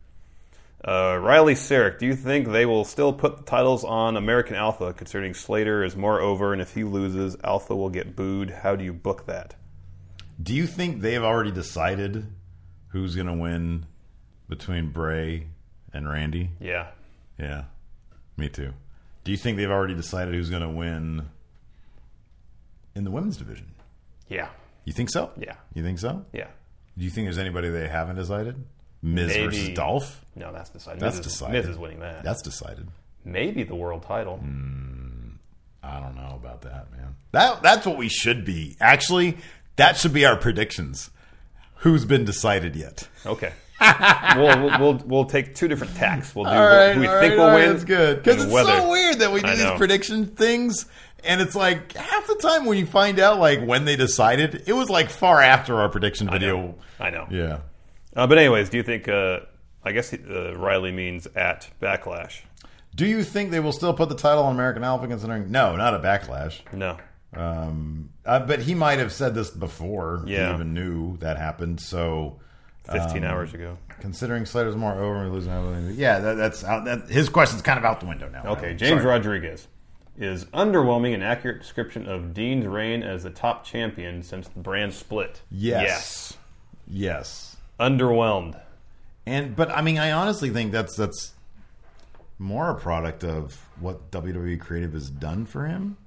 Riley Sarek, do you think they will still put the titles on American Alpha, considering Slater is more over, and if he loses, Alpha will get booed? How do you book that? Do you think they've already decided who's going to win between Bray and Randy? Yeah. Yeah, me too. Do you think they've already decided who's going to win in the women's division? Yeah. You think so? Yeah. You think so? Yeah. Do you think there's anybody they haven't decided? Miz versus Dolph? No, that's decided. That's decided. Miz is winning that. That's decided. Maybe the world title. I don't know about that, man. That's what we should be. Actually, that should be our predictions. Who's been decided yet? Okay. we'll take 2 different tacks. We'll do who we think will win. That's good. Because it's so weird that we do these prediction things, and it's like half the time when you find out like when they decided, it was like far after our prediction video. I know. Yeah. But anyways, do you think? I guess Riley means at Backlash. Do you think they will still put the title on American Alpha? Considering no, not a Backlash. No. But he might have said this before. Yeah. He even knew that happened. So. 15 hours ago. Considering Slater's more over and losing everything. Yeah, that's out. His question's kind of out the window now. Okay, James Rodriguez. Is underwhelming an accurate description of Dean's reign as the top champion since the brand split? Yes. Underwhelmed. But I mean, I honestly think that's more a product of what WWE Creative has done for him.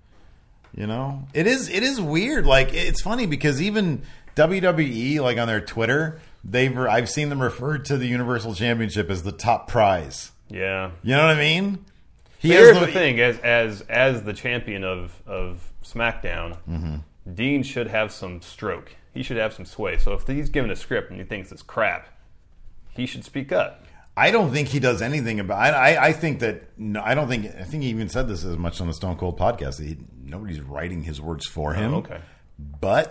It is weird. Like, it's funny because even WWE, like on their Twitter, I've seen them refer to the Universal Championship as the top prize. Yeah. You know what I mean? Here's the thing: as the champion of SmackDown, Dean should have some stroke. He should have some sway. So if he's given a script and he thinks it's crap, he should speak up. I don't think he does anything about. I think that. No, I don't think. I think he even said this as much on the Stone Cold podcast. Nobody's writing his words for him. Oh, okay. But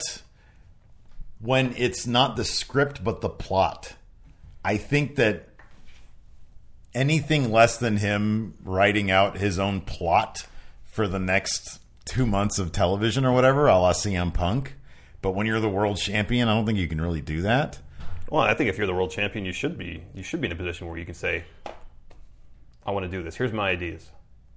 when it's not the script but the plot, I think that anything less than him writing out his own plot for the next 2 months of television or whatever, a la CM Punk. But when you're the world champion, I don't think you can really do that. Well, I think if you're the world champion, you should be in a position where you can say, I want to do this. Here's my ideas.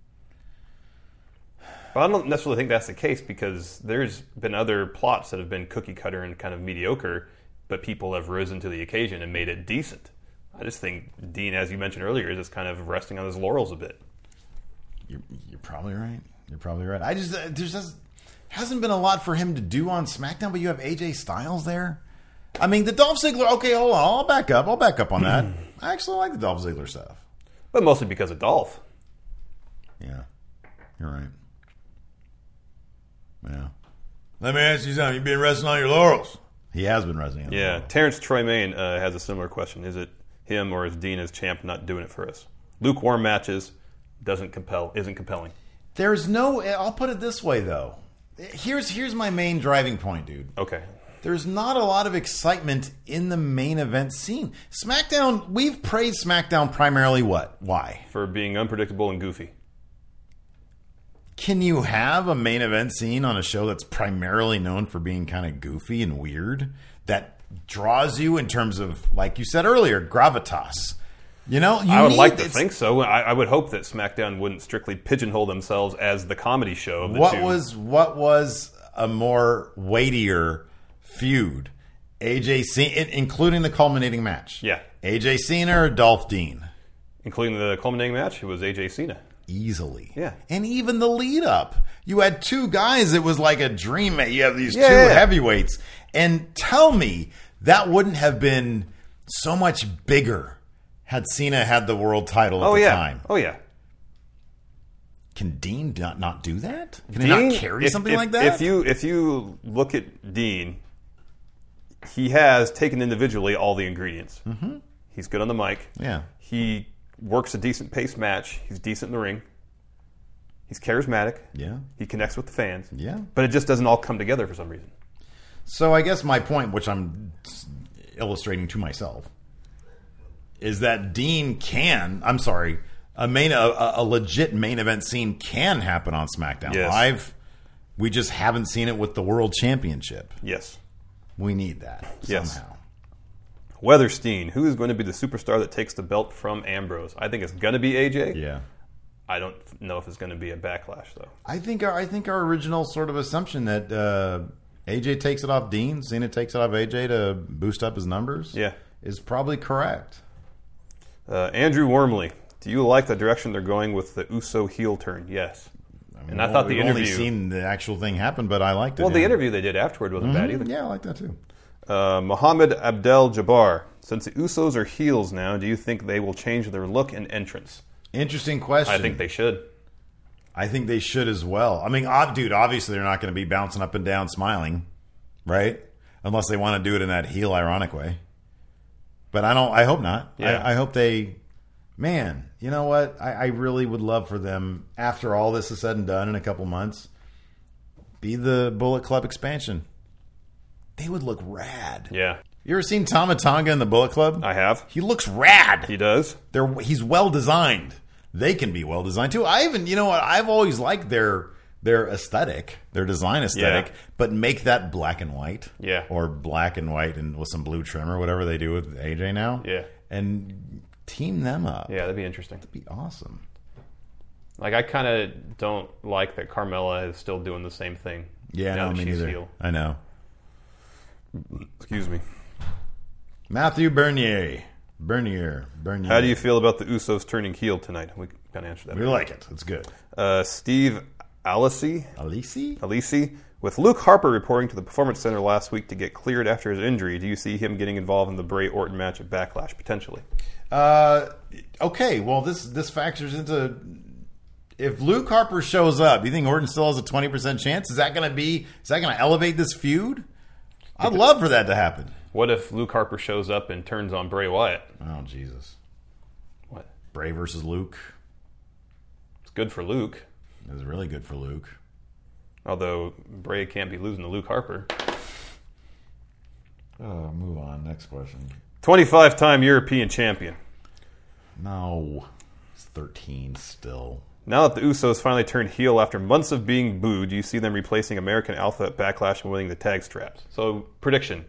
But I don't necessarily think that's the case, because there's been other plots that have been cookie cutter and kind of mediocre, but people have risen to the occasion and made it decent. I just think Dean, as you mentioned earlier, is just kind of resting on his laurels a bit. You're probably right. You're probably right. There's just hasn't been a lot for him to do on SmackDown, but you have AJ Styles there. I mean, the Dolph Ziggler. Okay, hold on. I'll back up on that. I actually like the Dolph Ziggler stuff, but mostly because of Dolph. Yeah, you're right. Yeah. Let me ask you something. You've been resting on your laurels. He has been resting on his laurels. Terrence Troy Main has a similar question. Is it him or is Dean as champ not doing it for us? Lukewarm matches isn't compelling. There's no. I'll put it this way though. Here's my main driving point, dude. Okay. There's not a lot of excitement in the main event scene. SmackDown, we've praised SmackDown primarily what? Why? For being unpredictable and goofy. Can you have a main event scene on a show that's primarily known for being kind of goofy and weird that draws you in terms of, like you said earlier, gravitas? I would like to think so. I would hope that SmackDown wouldn't strictly pigeonhole themselves as the comedy show of the two. What was a more weightier feud? AJ Cena, including the culminating match. Yeah. AJ Cena or Dolph Dean? Including the culminating match, it was AJ Cena. Easily. Yeah. And even the lead up. You had two guys, it was like a dream. You have these two heavyweights. And tell me that wouldn't have been so much bigger had Cena had the world title at the time. Oh, yeah. Can Dean not do that? Can he not carry something like that? If you look at Dean, he has taken individually all the ingredients. Mm-hmm. He's good on the mic. Yeah. He works a decent paced match. He's decent in the ring. He's charismatic. Yeah. He connects with the fans. Yeah. But it just doesn't all come together for some reason. So I guess my point, which I'm illustrating to myself, is that Dean a legit main event scene can happen on SmackDown Live. We just haven't seen it with the World Championship. Yes. We need that somehow. Weatherstein, who is going to be the superstar that takes the belt from Ambrose? I think it's going to be AJ. Yeah. I don't know if it's going to be a backlash, though. I think our original sort of assumption that AJ takes it off Dean, Cena takes it off AJ to boost up his numbers is probably correct. Andrew Wormley, do you like the direction they're going with the Uso heel turn? Yes. I thought the interview... We've only seen the actual thing happen, but I liked it. Well, the interview they did afterward wasn't bad either. Yeah, I like that too. Mohammed Abdel-Jabbar, since the Usos are heels now, do you think they will change their look and entrance? Interesting question. I think they should. I think they should as well. I mean, dude, obviously they're not going to be bouncing up and down smiling, right? Unless they want to do it in that heel ironic way. But I hope not. Yeah. I hope they... Man, you know what? I really would love for them, after all this is said and done in a couple months, be the Bullet Club expansion. They would look rad. Yeah. You ever seen Tama Tonga in the Bullet Club? I have. He looks rad. He does. He's well designed. They can be well designed too. I've always liked their aesthetic, their design aesthetic, but make that black and white. Yeah. Or black and white and with some blue trim or whatever they do with AJ now. Yeah. And team them up. Yeah, that'd be interesting. That'd be awesome. Like, I kind of don't like that Carmella is still doing the same thing. Yeah, no, me neither. Heel. I know. Excuse me. Matthew Bernier. How do you feel about the Usos turning heel tonight? We kind of answered that. We like it. It's good. Steve Alisi. With Luke Harper reporting to the Performance Center last week to get cleared after his injury, do you see him getting involved in the Bray Orton match at Backlash potentially? Okay. Well, this factors into if Luke Harper shows up. Do you think Orton still has a 20% chance? Is that going to elevate this feud? I'd love for that to happen. What if Luke Harper shows up and turns on Bray Wyatt? Oh, Jesus. What? Bray versus Luke. It's good for Luke. It's really good for Luke. Although Bray can't be losing to Luke Harper. Oh, move on. Next question. 25-time European champion. No. It's 13 still. Now that the Usos finally turned heel after months of being booed, do you see them replacing American Alpha at Backlash and winning the tag straps? So, prediction.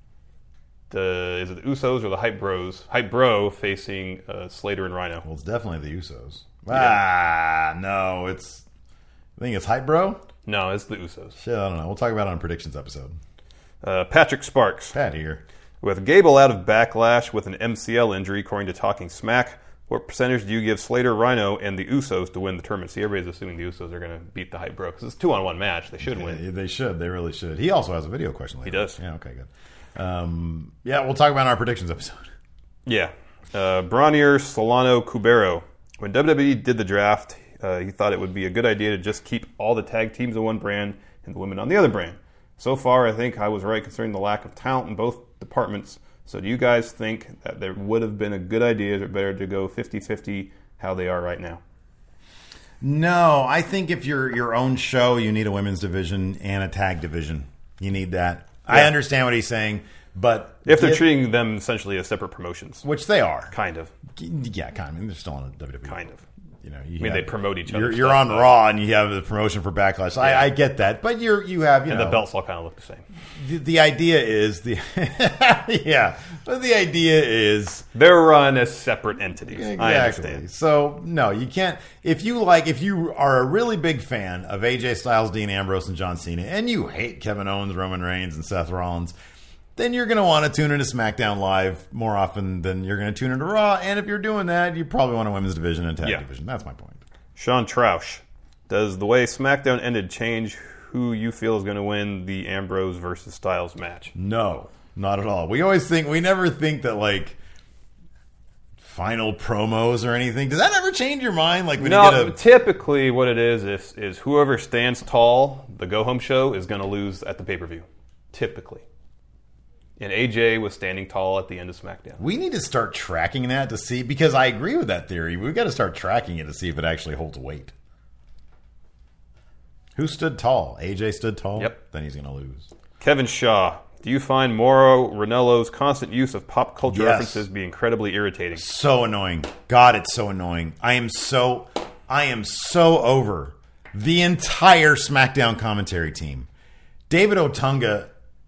Is it the Usos or the Hype Bros? Hype Bro facing Slater and Rhino. Well, it's definitely the Usos. Yeah. No. I think it's Hype Bro? No, it's the Usos. Shit, I don't know. We'll talk about it on predictions episode. Patrick Sparks. Pat here. With Gable out of Backlash with an MCL injury, according to Talking Smack, what percentage do you give Slater, Rhino, and the Usos to win the tournament? See, everybody's assuming the Usos are going to beat the Hype Bro because it's a 2-on-1 match. They should win. They should. They really should. He also has a video question later. He does. Yeah, okay, good. We'll talk about our predictions episode. Yeah. Bronnier, Solano, Cubero. When WWE did the draft, he thought it would be a good idea to just keep all the tag teams on one brand and the women on the other brand. So far, I think I was right concerning the lack of talent in both departments. So do you guys think that there would have been a good idea or better to go 50-50 how they are right now? No, I think if you're your own show, you need a women's division and a tag division. You need that. Yeah. I understand what he's saying, but... If they're treating them essentially as separate promotions. Which they are. Kind of. Yeah, kind of. I mean, they're still on a WWE. Kind of. You know, they promote each other. You're on Raw and you have the promotion for Backlash. Yeah. I get that, but you have the belts all kind of look the same. The idea is but the idea is they're run as separate entities. Exactly. I understand. So no, you can't. If you are a really big fan of AJ Styles, Dean Ambrose, and John Cena, and you hate Kevin Owens, Roman Reigns, and Seth Rollins, then you're going to want to tune into SmackDown Live more often than you're going to tune into Raw. And if you're doing that, you probably want a women's division and tag division. That's my point. Sean Troush, does the way SmackDown ended change who you feel is going to win the Ambrose versus Styles match? No, not at all. We never think that like final promos or anything. Does that ever change your mind? Like typically what it is whoever stands tall, the go home show is going to lose at the pay-per-view. Typically. And AJ was standing tall at the end of SmackDown. We need to start tracking that to see, because I agree with that theory. We've got to start tracking it to see if it actually holds weight. Who stood tall? AJ stood tall? Yep. Then he's going to lose. Kevin Shaw. Do you find Mauro Ranello's constant use of pop culture references be incredibly irritating? So annoying. God, it's so annoying. I am so over the entire SmackDown commentary team. David Otunga,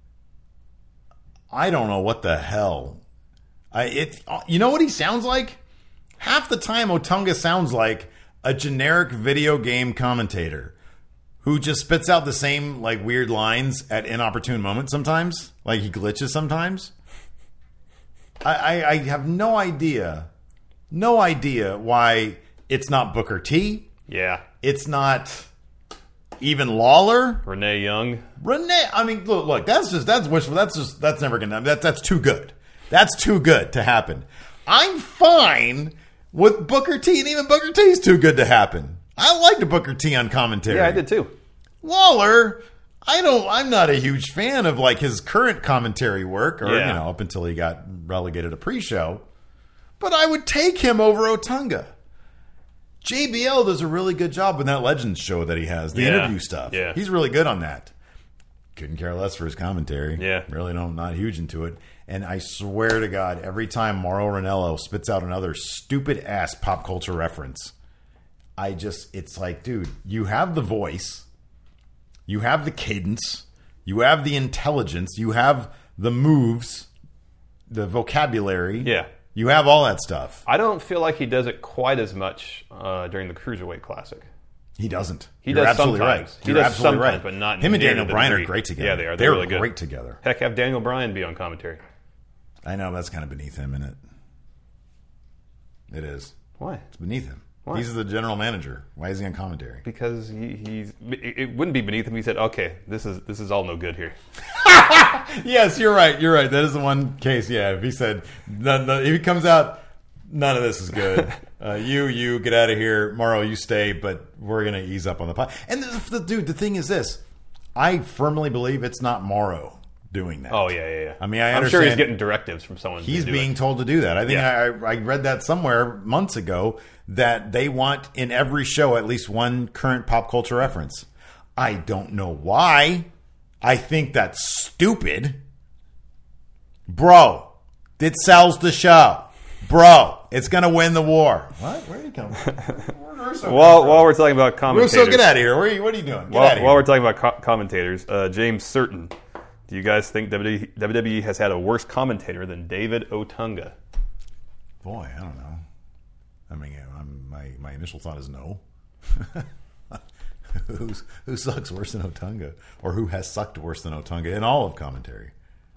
I don't know what the hell. You know what he sounds like? Half the time Otunga sounds like a generic video game commentator who just spits out the same like weird lines at inopportune moments sometimes. Like he glitches sometimes. I have no idea why it's not Booker T. Yeah. It's not even Lawler. Renee Young. I mean, look, that's never gonna, that's too good. That's too good to happen. I'm fine with Booker T, and even Booker T's too good to happen. I liked Booker T on commentary. Yeah, I did too. Lawler, I'm not a huge fan of like his current commentary work, or up until he got relegated to pre-show. But I would take him over Otunga. JBL does a really good job with that Legends show that he has, the interview stuff. Yeah. He's really good on that. Couldn't care less for his commentary. Yeah. Really not huge into it. And I swear to God, every time Mauro Ranello spits out another stupid-ass pop culture reference, it's like, dude, you have the voice, you have the cadence, you have the intelligence, you have the moves, the vocabulary. Yeah. You have all that stuff. I don't feel like he does it quite as much during the Cruiserweight Classic. He doesn't. You're absolutely sometimes. Right. He does sometimes, but not him and Daniel Bryan degree. Are great together. Yeah, they are. They're really good. Great together. Heck, have Daniel Bryan be on commentary. I know, that's kind of beneath him, isn't it? It is. Why? It's beneath him. Why? He's the general manager. Why is he on commentary? Because it wouldn't be beneath him. He said, "Okay, this is all no good here." Yes, you're right. You're right. That is the one case. Yeah, if he said, if he comes out, none of this is good. You get out of here, Mauro. You stay, but we're gonna ease up on the pot. And the thing is this: I firmly believe it's not Mauro doing that. Oh yeah. I mean, I'm sure he's getting directives from someone. He's being told to do that. I think I read that somewhere months ago that they want in every show at least one current pop culture reference. I don't know why. I think that's stupid. Bro, it sells the show. Bro, it's going to win the war. What? Where are you coming from? While we're talking about commentators. Russo, get out of here. What are you doing? Get out of here. While we're talking about commentators, James Certain, do you guys think WWE has had a worse commentator than David Otunga? Boy, I don't know. I mean, my initial thought is no. Who sucks worse than Otunga? Or who has sucked worse than Otunga in all of commentary?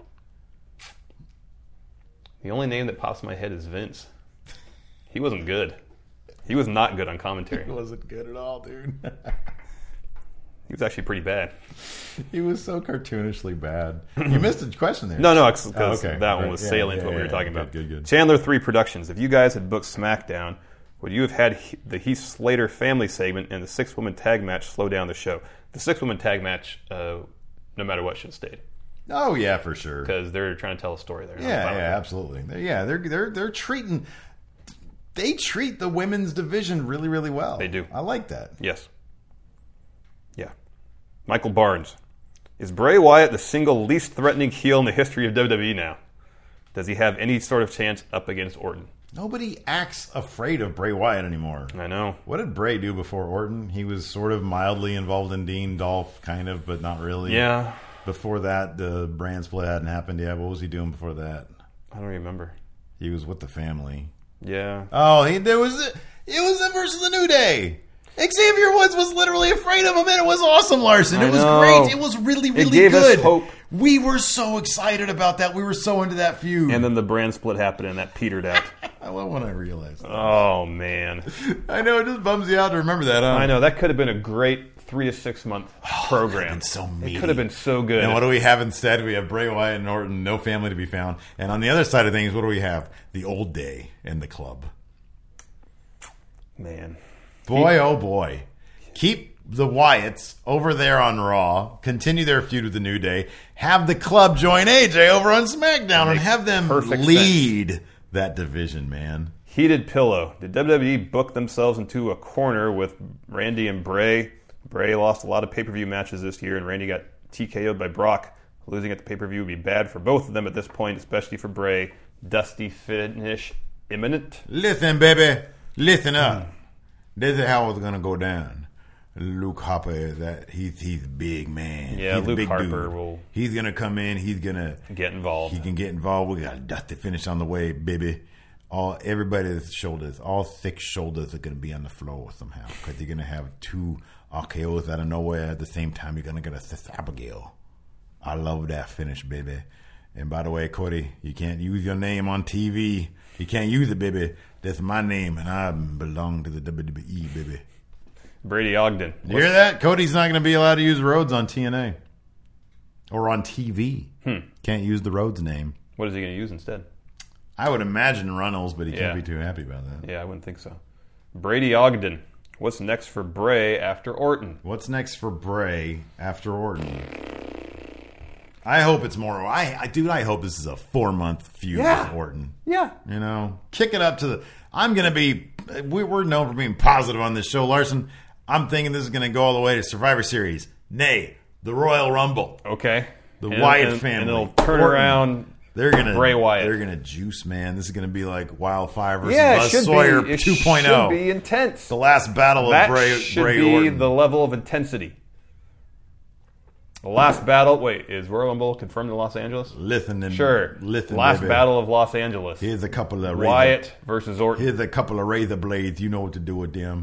The only name that pops in my head is Vince. He wasn't good. He was not good on commentary. He wasn't good at all, dude. He was actually pretty bad. He was so cartoonishly bad. You missed a question there. No, because okay. that one was salient to what we were talking about. Good. Chandler 3 Productions. If you guys had booked SmackDown, would you have had the Heath Slater family segment and the 6-woman tag match slow down the show? The 6-woman tag match, no matter what, should have stayed. Oh yeah, for sure. Because they're trying to tell a story there. Yeah, absolutely. They're treating. They treat the women's division really, really well. They do. I like that. Yes. Yeah. Michael Barnes. Is Bray Wyatt the single least threatening heel in the history of WWE now? Does he have any sort of chance up against Orton? Nobody acts afraid of Bray Wyatt anymore. I know. What did Bray do before Orton? He was sort of mildly involved in Dean Dolph, kind of, but not really. Yeah. Before that, the brand split hadn't happened yet. What was he doing before that? I don't remember. He was with the family. Yeah. Oh, it was versus the New Day. Xavier Woods was literally afraid of him, and it was awesome, Larson. It was great. It was really, really gave good. Us hope. We were so excited about that. We were so into that feud. And then the brand split happened, and that petered out. I love when I realize that. Oh, man. I know, it just bums you out to remember that, huh? I know. That could have been a great 3 to 6 month program. Been so meaty. It could have been so good. And what do we have instead? We have Bray Wyatt and Orton, no family to be found. And on the other side of things, what do we have? The old day in the club. Man. Boy, oh boy. Keep the Wyatts over there on Raw. Continue their feud with the New Day. Have the club join AJ over on SmackDown and have them lead that division, man. Heated pillow. Did WWE book themselves into a corner with Randy and Bray? Bray lost a lot of pay-per-view matches this year, and Randy got TKO'd by Brock. Losing at the pay-per-view would be bad for both of them at this point, especially for Bray. Dusty finish imminent. Listen, baby. Listen up. This is how it's going to go down. Luke Harper, he's a big man. Yeah, he's Luke a big Harper dude. will... He's going to come in. He's going to... get involved. He can get involved. We got a dusty finish on the way, baby. Everybody's shoulders, all thick shoulders are going to be on the floor somehow. Because you're going to have 2 RKOs out of nowhere. At the same time, you're going to get a Sis Abigail. I love that finish, baby. And by the way, Cody, you can't use your name on TV. You can't use it, baby. That's my name, and I belong to the WWE, baby. Brady Ogden. You hear that? Cody's not going to be allowed to use Rhodes on TNA. Or on TV. Can't use the Rhodes name. What is he going to use instead? I would imagine Runnels, but he can't be too happy about that. Yeah, I wouldn't think so. Brady Ogden. What's next for Bray after Orton? What's next for Bray after Orton? I hope it's more. I hope this is a 4-month feud with Orton. Yeah. You know, kick it up to the. I'm going to be. We're known for being positive on this show, Larson. I'm thinking this is going to go all the way to Survivor Series. Nay, the Royal Rumble. Okay. The Wyatt family. And it'll turn around. They're gonna Bray Wyatt. They're gonna juice, man. This is gonna be like Wildfire versus Buzz Sawyer 2.0. It should be intense. The last battle of Bray be Orton. The level of intensity. The last battle. Wait, is Royal Rumble confirmed in Los Angeles? Listen, Last battle of Los Angeles. Here's a couple of Wyatt versus Orton. Here's a couple of razor blades. You know what to do with them.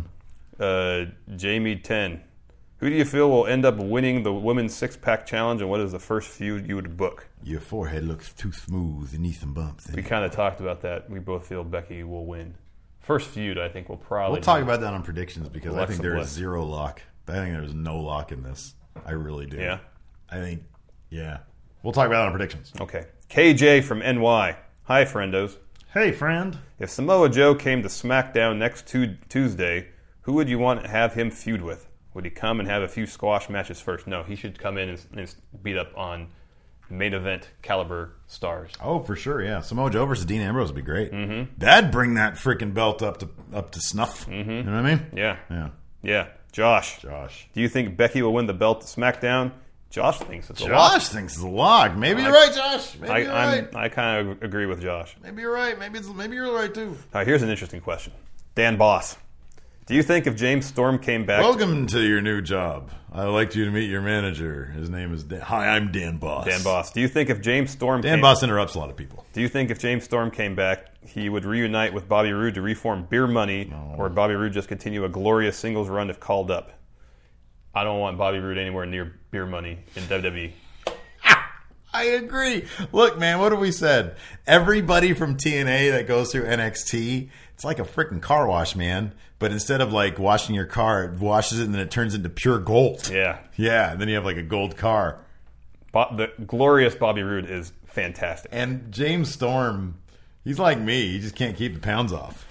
Jamie 10. Who do you feel will end up winning the women's 6-pack challenge, and what is the first feud you would book? Your forehead looks too smooth. You need some bumps. We kind of talked about that. We both feel Becky will win. First feud, I think, will probably... We'll talk about that on predictions because Alexa I think there's Bliss. zero lock. I think there's no lock in this. I really do. Yeah? I think, yeah. We'll talk about it on predictions. Okay. KJ from NY. Hi, friendos. Hey, friend. If Samoa Joe came to SmackDown next Tuesday, who would you want to have him feud with? Would he come and have a few squash matches first? No, he should come in and beat up on main event caliber stars. Oh, for sure, yeah. Samoa Joe versus Dean Ambrose would be great. Mm-hmm. That'd bring that freaking belt up to snuff. Mm-hmm. You know what I mean? Yeah. Josh. Do you think Becky will win the belt at SmackDown? Josh thinks it's a lock. Josh thinks it's a lock. Maybe you're right, Josh. Maybe you're right. I kind of agree with Josh. Maybe you're right. Maybe you're right too. All right, here's an interesting question. Dan Boss. Do you think if James Storm came back... Welcome to your new job. I'd like you to meet your manager. His name is Dan. Hi, I'm Dan Boss. Dan Boss. Do you think if James Storm Dan Boss interrupts a lot of people. Do you think if James Storm came back, he would reunite with Bobby Roode to reform Beer Money, or would Bobby Roode just continue a glorious singles run if called up? I don't want Bobby Roode anywhere near Beer Money in WWE. I agree. Look, man, what have we said? Everybody from TNA that goes through NXT, it's like a freaking car wash, man. But instead of like washing your car, it washes it and then it turns into pure gold. Yeah. Yeah, and then you have like a gold car. The glorious Bobby Roode is fantastic. And James Storm, he's like me. He just can't keep the pounds off.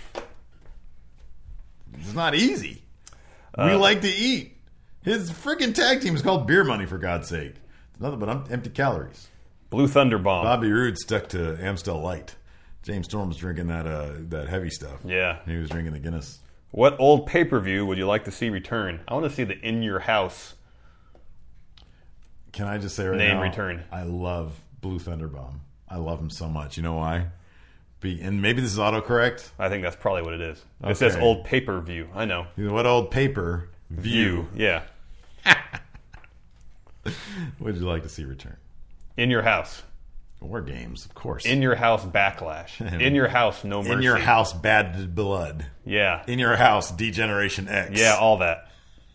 It's not easy. We like to eat. His freaking tag team is called Beer Money, for God's sake. It's nothing but empty calories. Blue Thunder Bomb. Bobby Roode stuck to Amstel Light. James Storm was drinking that heavy stuff. Yeah. He was drinking the Guinness. What old pay-per-view would you like to see return? I want to see the In Your House Can I just say right name now, return. I love Blue Thunder Bomb. I love him so much. You know why? And maybe this is autocorrect. I think that's probably what it is. Okay. It says old pay-per-view. I know. What old paper view Yeah. would you like to see return? In Your House. War Games, of course. In Your House Backlash. In Your House No Mercy. In Your House Bad Blood. Yeah. In Your House Degeneration X. Yeah, all that.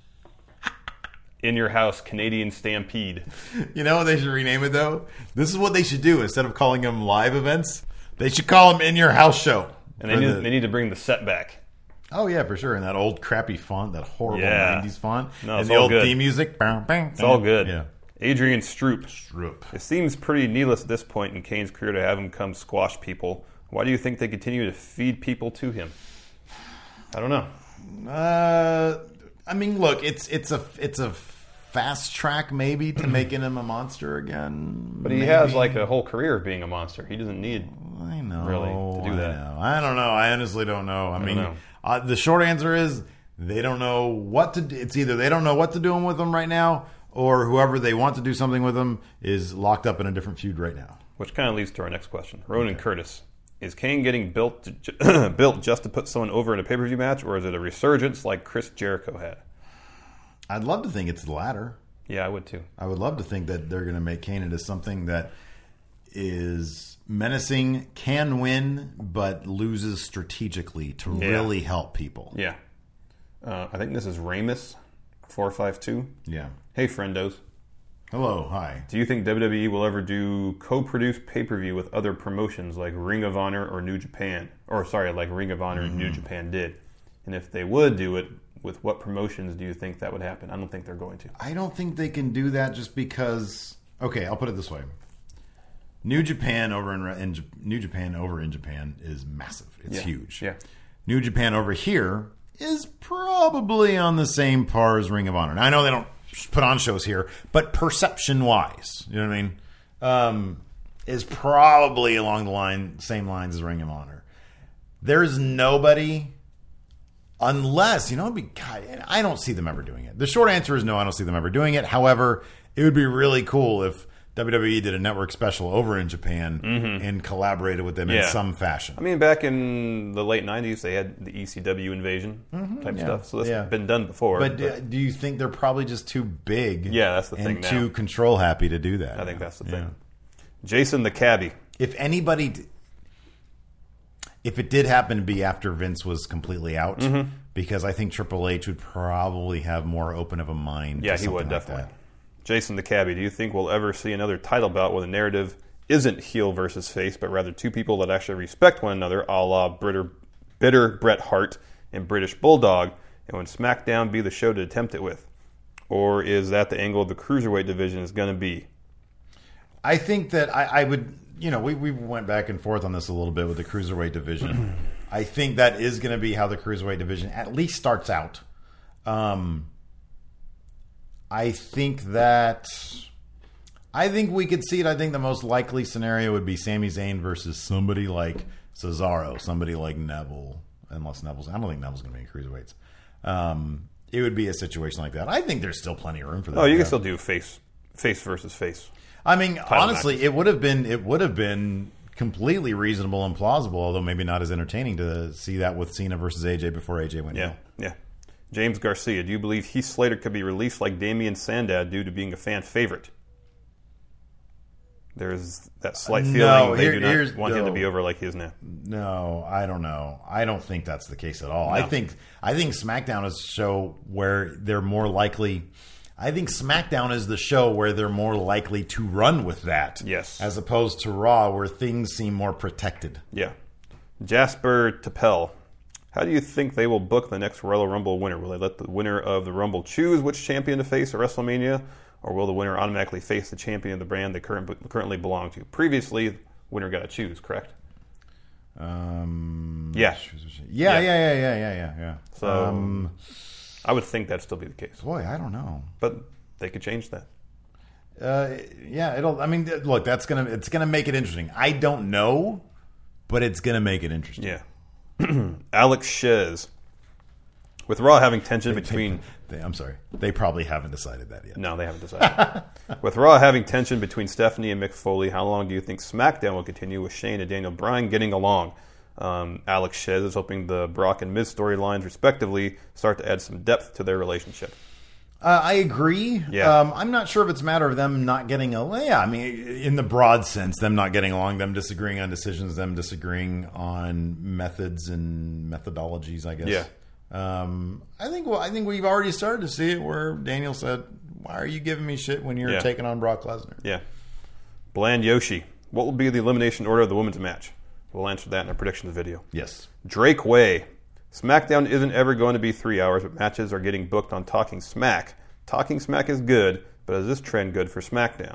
In Your House Canadian Stampede. You know what they should rename it, though? This is what they should do. Instead of calling them live events, they should call them In Your House Show. And they need to bring the set back. Oh, yeah, for sure. And that old crappy font, that horrible 90s font. No, and it's the all old good. theme music. It's all good. Yeah. Adrian Stroop. Stroop. It seems pretty needless at this point in Kane's career to have him come squash people. Why do you think they continue to feed people to him? I don't know. I mean, look, it's a fast track maybe to making him a monster again. But he has like a whole career of being a monster. He doesn't need I know really to do that. I don't know. I honestly don't know. I mean, know. The short answer is they don't know what to do. It's either they don't know what to do with him right now, or whoever they want to do something with him is locked up in a different feud right now. Which kind of leads to our next question. Ronan Curtis. Is Kane getting built just to put someone over in a pay-per-view match, or is it a resurgence like Chris Jericho had? I'd love to think it's the latter. Yeah, I would too. I would love to think that they're going to make Kane into something that is menacing, can win, but loses strategically to really help people. Yeah. I think this is Ramus452. Yeah. Hey, friendos. Hello. Hi. Do you think WWE will ever do co-produced pay-per-view with other promotions like Ring of Honor or New Japan? Or, sorry, like Ring of Honor and New Japan did. And if they would do it, with what promotions do you think that would happen? I don't think they're going to. I don't think they can do that just because... Okay, I'll put it this way. New Japan over in Japan is massive. It's huge. Yeah. New Japan over here is probably on the same par as Ring of Honor. Now, I know they don't put on shows here, but perception-wise, you know what I mean, is probably along the same lines as Ring of Honor. There's nobody, unless, I don't see them ever doing it. The short answer is no, I don't see them ever doing it. However, it would be really cool if WWE did a network special over in Japan and collaborated with them in some fashion. I mean, back in the late 90s, they had the ECW invasion type stuff. So that's been done before. But do you think they're probably just too big that's the thing and now. too control happy to do that? I think that's the thing. Jason the Cabbie. If it did happen to be after Vince was completely out, because I think Triple H would probably have more open of a mind. Yeah, to he would, something like definitely. that. Jason the Cabbie, do you think we'll ever see another title bout where the narrative isn't heel versus face, but rather two people that actually respect one another, a la bitter Bret Hart and British Bulldog, and would SmackDown be the show to attempt it with? Or is that the angle of the Cruiserweight division is going to be? I think that I would, we went back and forth on this a little bit with the Cruiserweight division. I think that is going to be how the Cruiserweight division at least starts out. I think we could see it. I think the most likely scenario would be Sami Zayn versus somebody like Cesaro, somebody like Neville. Unless I don't think Neville's going to be in Cruiserweights. It would be a situation like that. I think there's still plenty of room for that. Oh, you can still do face face versus face. I mean, honestly, matches. it would have been completely reasonable and plausible, although maybe not as entertaining to see that with Cena versus AJ before AJ went heel. Yeah. James Garcia, do you believe Heath Slater could be released like Damian Sandow due to being a fan favorite? There's that slight feeling they do not want him to be over like he is now. No, I don't know. I don't think that's the case at all. No. I think SmackDown is a show where they're more likely. I think SmackDown is the show where they're more likely to run with that. Yes. As opposed to Raw, where things seem more protected. Yeah. Jasper Tapel, how do you think they will book the next Royal Rumble winner? Will they let the winner of the Rumble choose which champion to face at WrestleMania? Or will the winner automatically face the champion of the brand they currently belong to? Previously, the winner got to choose, correct? Yeah. So I would think that'd still be the case. Boy, I don't know. But they could change that. It'll. I mean, look, it's gonna make it interesting. I don't know, but it's gonna make it interesting. Yeah. Alex Shez. With Raw having tension between... I'm sorry. They probably haven't decided that yet. No, they haven't decided. With Raw having tension between Stephanie and Mick Foley, how long do you think SmackDown will continue with Shane and Daniel Bryan getting along? Alex Shez is hoping the Brock and Miz storylines, respectively, start to add some depth to their relationship. I agree. Yeah. I'm not sure if it's a matter of them not getting along. Yeah, I mean, in the broad sense, them not getting along, them disagreeing on decisions, them disagreeing on methods and methodologies, I guess. Yeah. I think we've already started to see it where Daniel said, "Why are you giving me shit when you're taking on Brock Lesnar?" Yeah. Bland Yoshi, what will be the elimination order of the women's match? We'll answer that in our predictions video. Yes. Drake Way, SmackDown isn't ever going to be 3 hours, but matches are getting booked on Talking Smack. Talking Smack is good, but is this trend good for SmackDown?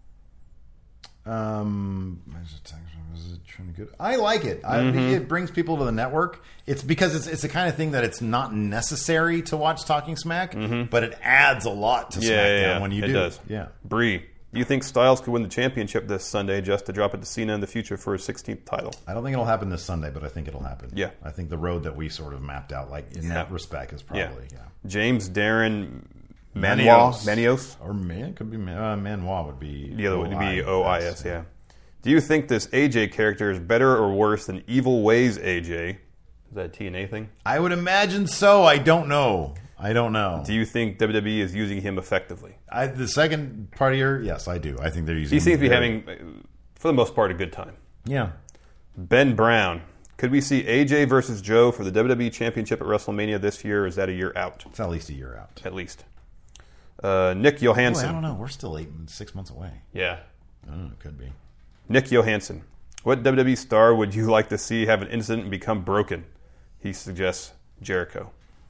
Is it trend good? I like it. It brings people to the network. It's because it's the kind of thing that it's not necessary to watch Talking Smack, but it adds a lot to SmackDown when you do. It does. Yeah. Bree, do you think Styles could win the championship this Sunday just to drop it to Cena in the future for his 16th title? I don't think it'll happen this Sunday, but I think it'll happen. Yeah. I think the road that we sort of mapped out, like in that respect, is probably James Darren Manios. Or it could be Manois would be the other would be OIS. Yeah. Do you think this AJ character is better or worse than Evil Ways AJ? Is that a TNA thing? I would imagine so. I don't know. Do you think WWE is using him effectively? The second part of yes, I do. I think they're using him. He seems to be having, for the most part, a good time. Yeah. Ben Brown. Could we see AJ versus Joe for the WWE Championship at WrestleMania this year, or is that a year out? It's at least a year out. At least. Nick Johansson. Boy, I don't know. We're still 6 months away. Yeah. It could be. Nick Johansson. What WWE star would you like to see have an incident and become broken? He suggests Jericho.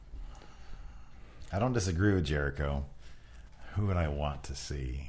I don't disagree with Jericho. Who would I want to see?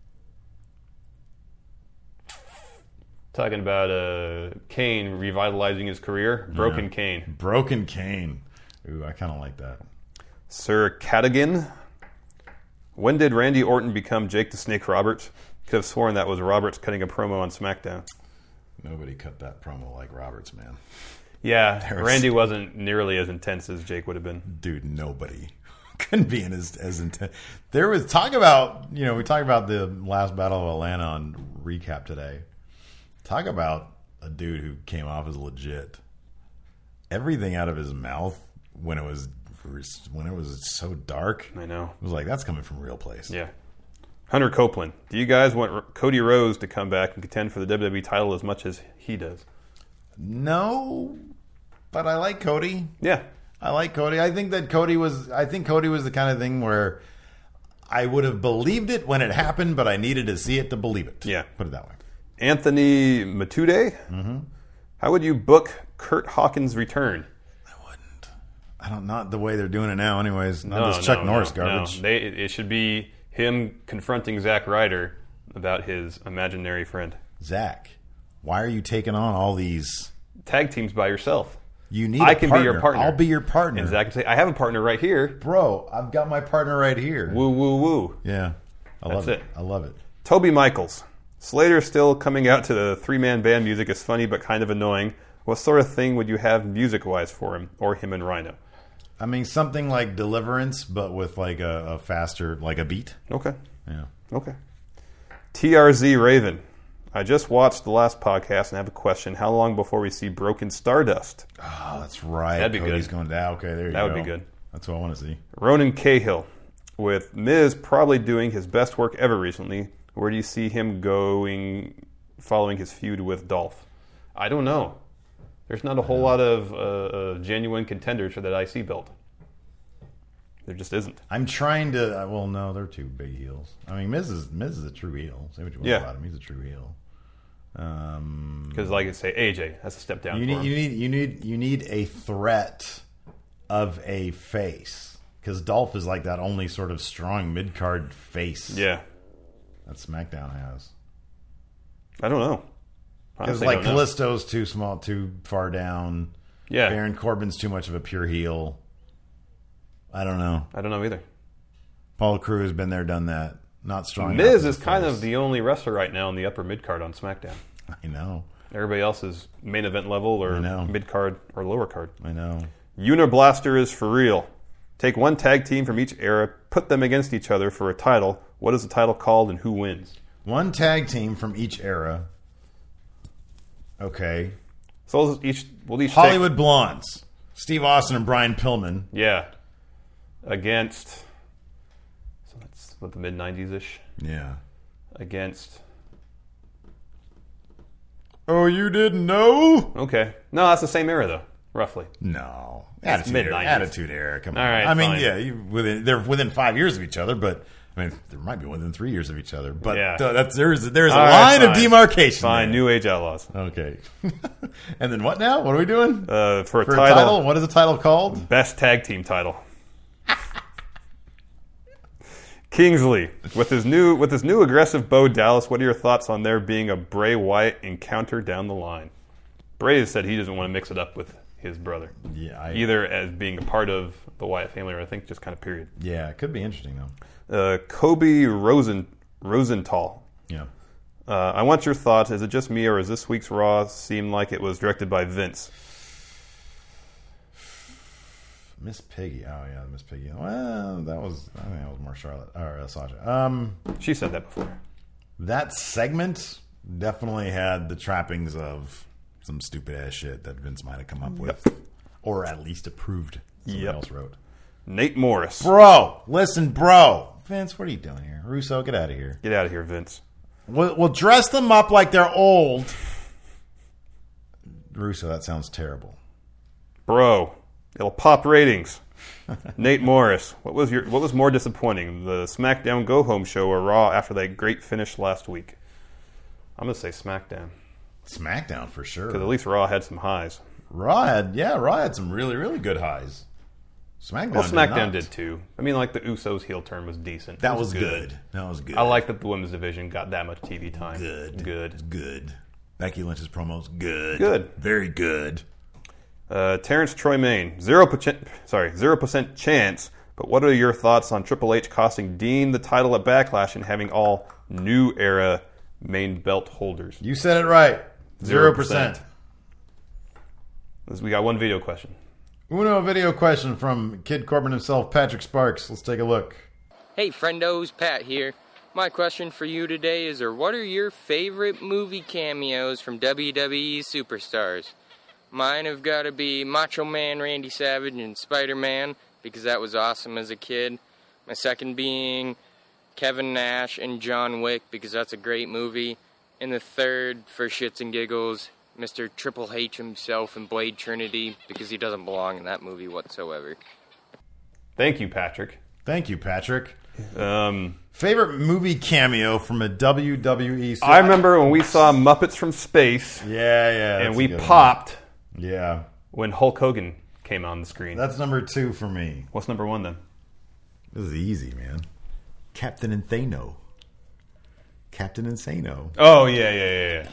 Talking about Kane revitalizing his career. Broken Kane. Broken Kane. Ooh, I kind of like that. Sir Cadogan. When did Randy Orton become Jake the Snake Roberts? Could have sworn that was Roberts cutting a promo on SmackDown. Nobody cut that promo like Roberts, man. Yeah, Randy wasn't nearly as intense as Jake would have been. Dude, nobody couldn't be as intense. There was talk about, we talked about the last Battle of Atlanta on Recap today. Talk about a dude who came off as legit. Everything out of his mouth when it was so dark. I know. It was like, that's coming from a real place. Yeah. Hunter Copeland, do you guys want Cody Rhodes to come back and contend for the WWE title as much as he does? No, but I like Cody. Yeah. I like Cody. I think Cody was the kind of thing where I would have believed it when it happened, but I needed to see it to believe it. Yeah. Put it that way. Anthony Matude? Mm-hmm. How would you book Kurt Hawkins' return? Not the way they're doing it now anyways. Not this Chuck Norris garbage. No. It should be him confronting Zack Ryder about his imaginary friend. Zach, why are you taking on all these tag teams by yourself? You need I can be your partner. I'll be your partner. And Zach can say, I have a partner right here. Bro, I've got my partner right here. Woo, woo, woo. Yeah. That's it. I love it. Toby Michaels. Slater still coming out to the three-man band music is funny but kind of annoying. What sort of thing would you have music-wise for him, or him and Rhino? I mean, something like Deliverance, but with like a faster, like a beat. Okay. Yeah. Okay. TRZ Raven. I just watched the last podcast and have a question. How long before we see Broken Stardust? Oh, that's right. That'd be Cody's good. going down. Okay, there you go. That would be good. That's what I want to see. Ronan Cahill. With Miz probably doing his best work ever recently, where do you see him going following his feud with Dolph? I don't know. There's not a whole lot of genuine contenders for that IC belt. There just isn't. I'm trying to. Well, no, they're two big heels. I mean, Miz is a true heel. Say what you want about him. He's a true heel. Because, like I say, AJ, that's a step down. You for him. need a threat of a face, because Dolph is like that only sort of strong mid card face. Yeah, that SmackDown has. I don't know. Because like Kalisto's too small, too far down. Yeah, Baron Corbin's too much of a pure heel. I don't know. I don't know either. Paul Crew has been there, done that. Not strong. Miz is kind of the only wrestler right now in the upper mid card on SmackDown. I know. Everybody else is main event level or mid card or lower card. I know. Uniblaster is for real. Take one tag team from each era, put them against each other for a title. What is the title called and who wins? One tag team from each era. Okay. So we'll each Hollywood Blondes. Steve Austin and Brian Pillman. Yeah. Against, so that's what, the mid 90s ish. Yeah. Against. Oh, you didn't know? Okay. No, that's the same era though, roughly. No. Mid-90s. Attitude era. Come on. All right, I mean, fine. yeah, they're within 5 years of each other, but I mean, there might be within 3 years of each other. But yeah. There's a line of demarcation. Fine, there. New Age Outlaws. Okay. And then what now? What are we doing? For a title. What is the title called? Best tag team title. Kingsley, with his new aggressive Bo Dallas, what are your thoughts on there being a Bray Wyatt encounter down the line? Bray has said he doesn't want to mix it up with his brother. Yeah, either as being a part of the Wyatt family or I think just kind of period. Yeah, it could be interesting though. Kobe Rosenthal. Yeah. I want your thoughts. Is it just me or is this week's Raw seem like it was directed by Vince? Miss Piggy. Oh yeah, Miss Piggy. Well, I think that was more Charlotte or Sasha. She said that before. That segment definitely had the trappings of some stupid ass shit that Vince might have come up with, or at least approved. Someone else wrote. Nate Morris. Bro, listen, bro. Vince, what are you doing here? Russo, get out of here. Get out of here, Vince. We'll dress them up like they're old. Russo, that sounds terrible. Bro, it'll pop ratings. Nate Morris. What was more disappointing, the SmackDown Go Home show or Raw after that great finish last week? I'm gonna say SmackDown. SmackDown for sure. Because at least Raw had some highs. Raw had some really, really good highs. SmackDown did too. I mean, like the Usos heel turn was decent. That was good. That was good. I like that the women's division got that much TV time. Good. Becky Lynch's promos, good. Good. Very good. Terrence Troy Main, 0% chance. But what are your thoughts on Triple H costing Dean the title at Backlash and having all new era main belt holders? You said it right. 0%. We got one video question. Uno video question from Kid Corbin himself, Patrick Sparks. Let's take a look. Hey friendos, Pat here. My question for you today is, what are your favorite movie cameos from WWE superstars? Mine have got to be Macho Man Randy Savage and Spider-Man, because that was awesome as a kid. My second being Kevin Nash and John Wick, because that's a great movie. And the third, for shits and giggles, Mr. Triple H himself in Blade Trinity, because he doesn't belong in that movie whatsoever. Thank you, Patrick. Favorite movie cameo from a WWE I remember when we saw Muppets from Space. Yeah. And we popped. Yeah. When Hulk Hogan came on the screen. That's number 2 for me. What's number 1 then? This is easy, man. Captain Insano. Oh, yeah.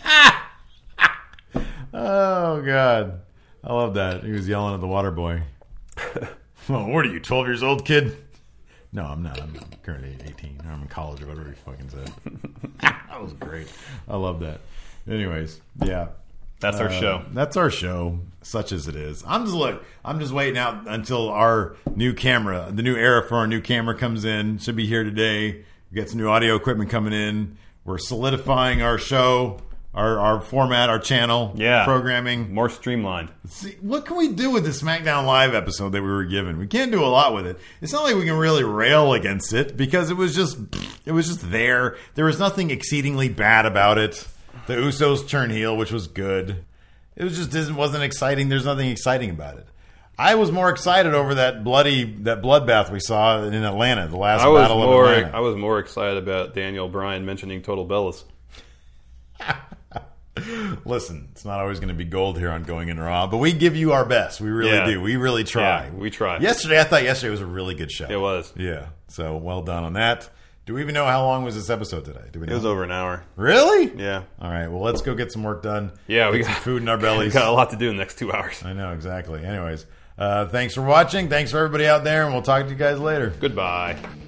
Oh, God. I love that. He was yelling at the water boy. Well, what are you, 12 years old, kid? No, I'm not. I'm currently 18. I'm in college or whatever he fucking said. That was great. I love that. Anyways, yeah. That's our show. That's our show, such as it is. I'm just waiting out until our new camera, the new era for our new camera comes in. Should be here today. We got some new audio equipment coming in. We're solidifying our show, our format, our channel, programming. More streamlined. See, what can we do with the SmackDown Live episode that we were given? We can't do a lot with it. It's not like we can really rail against it because it was just there. There was nothing exceedingly bad about it. The Usos turn heel, which was good. It was just wasn't exciting. There's nothing exciting about it. I was more excited over that bloodbath we saw in Atlanta, the last Battle of Atlanta. I was more excited about Daniel Bryan mentioning Total Bellas. Listen, it's not always going to be gold here on Going In Raw, but we give you our best. We really do. We really try. Yeah, we try. I thought yesterday was a really good show. It was. Yeah. So well done on that. Do we even know how long was this episode today? Do we know? It was over an hour. Really? Yeah. All right. Well, let's go get some work done. Yeah, we got some food in our bellies. We got a lot to do in the next 2 hours. I know, exactly. Anyways, thanks for watching. Thanks for everybody out there, and we'll talk to you guys later. Goodbye.